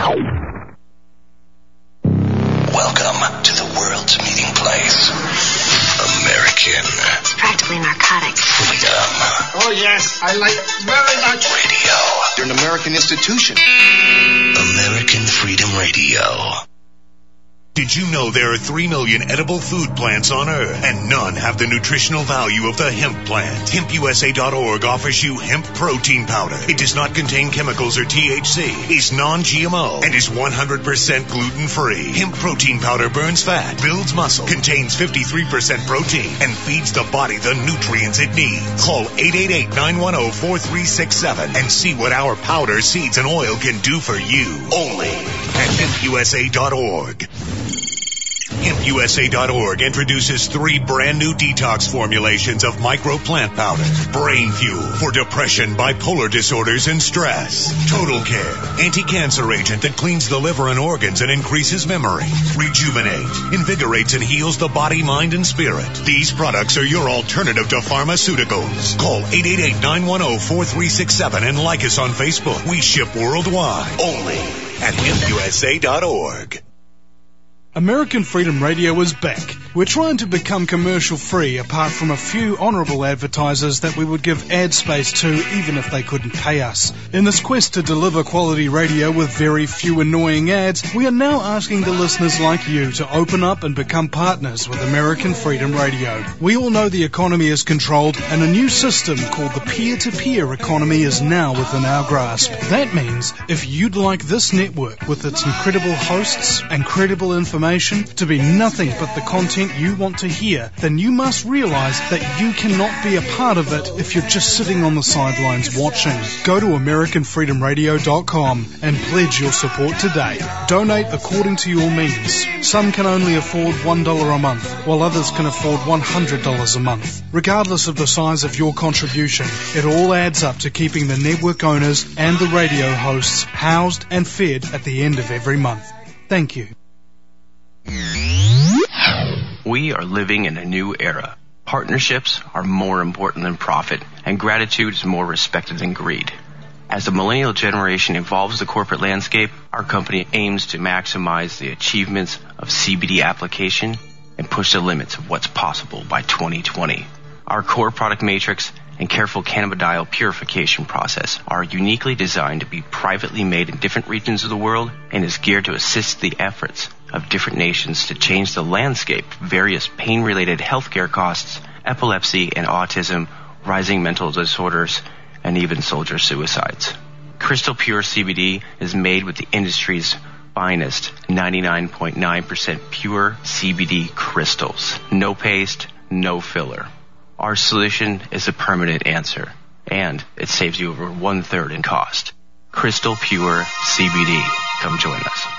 Welcome to the world's meeting place. American. It's practically narcotics. Freedom. Oh yes, I like it very much. Radio. You're an American institution. American Freedom Radio. Did you know there are three million edible food plants on Earth, and none have the nutritional value of the hemp plant? hemp U S A dot org offers you hemp protein powder. It does not contain chemicals or T H C, is non-G M O, and is one hundred percent gluten-free. Hemp protein powder burns fat, builds muscle, contains fifty-three percent protein, and feeds the body the nutrients it needs. Call eight eight eight, nine one zero, four three six seven and see what our powder, seeds, and oil can do for you. Only at hemp U S A dot org. hemp U S A dot org introduces three brand new detox formulations of micro plant powder. Brain Fuel for depression, bipolar disorders, and stress. Total Care, anti-cancer agent that cleans the liver and organs and increases memory. Rejuvenate, invigorates and heals the body, mind, and spirit. These products are your alternative to pharmaceuticals. Call eight eight eight, nine one zero, four three six seven and like us on Facebook. We ship worldwide. Only at hemp U S A dot org. American Freedom Radio is back. We're trying to become commercial free apart from a few honourable advertisers that we would give ad space to even if they couldn't pay us. In this quest to deliver quality radio with very few annoying ads, we are now asking the listeners like you to open up and become partners with American Freedom Radio. We all know the economy is controlled and a new system called the peer-to-peer economy is now within our grasp. That means if you'd like this network with its incredible hosts and credible information to be nothing but the content you want to hear, then you must realize that you cannot be a part of it if you're just sitting on the sidelines watching. Go to American Freedom Radio dot com and pledge your support today. Donate according to your means. Some can only afford one dollar a month, while others can afford one hundred dollars a month. Regardless of the size of your contribution, it all adds up to keeping the network owners and the radio hosts housed and fed at the end of every month. Thank you. We are living in a new era. Partnerships are more important than profit, and gratitude is more respected than greed. As the millennial generation evolves the corporate landscape, our company aims to maximize the achievements of C B D application and push the limits of what's possible by twenty twenty. Our core product matrix and careful cannabidiol purification process are uniquely designed to be privately made in different regions of the world and is geared to assist the efforts of different nations to change the landscape of various pain-related healthcare costs, epilepsy and autism, rising mental disorders, and even soldier suicides. Crystal Pure C B D is made with the industry's finest ninety-nine point nine percent pure C B D crystals. No paste, no filler. Our solution is a permanent answer, and it saves you over one third in cost. Crystal Pure C B D. Come join us.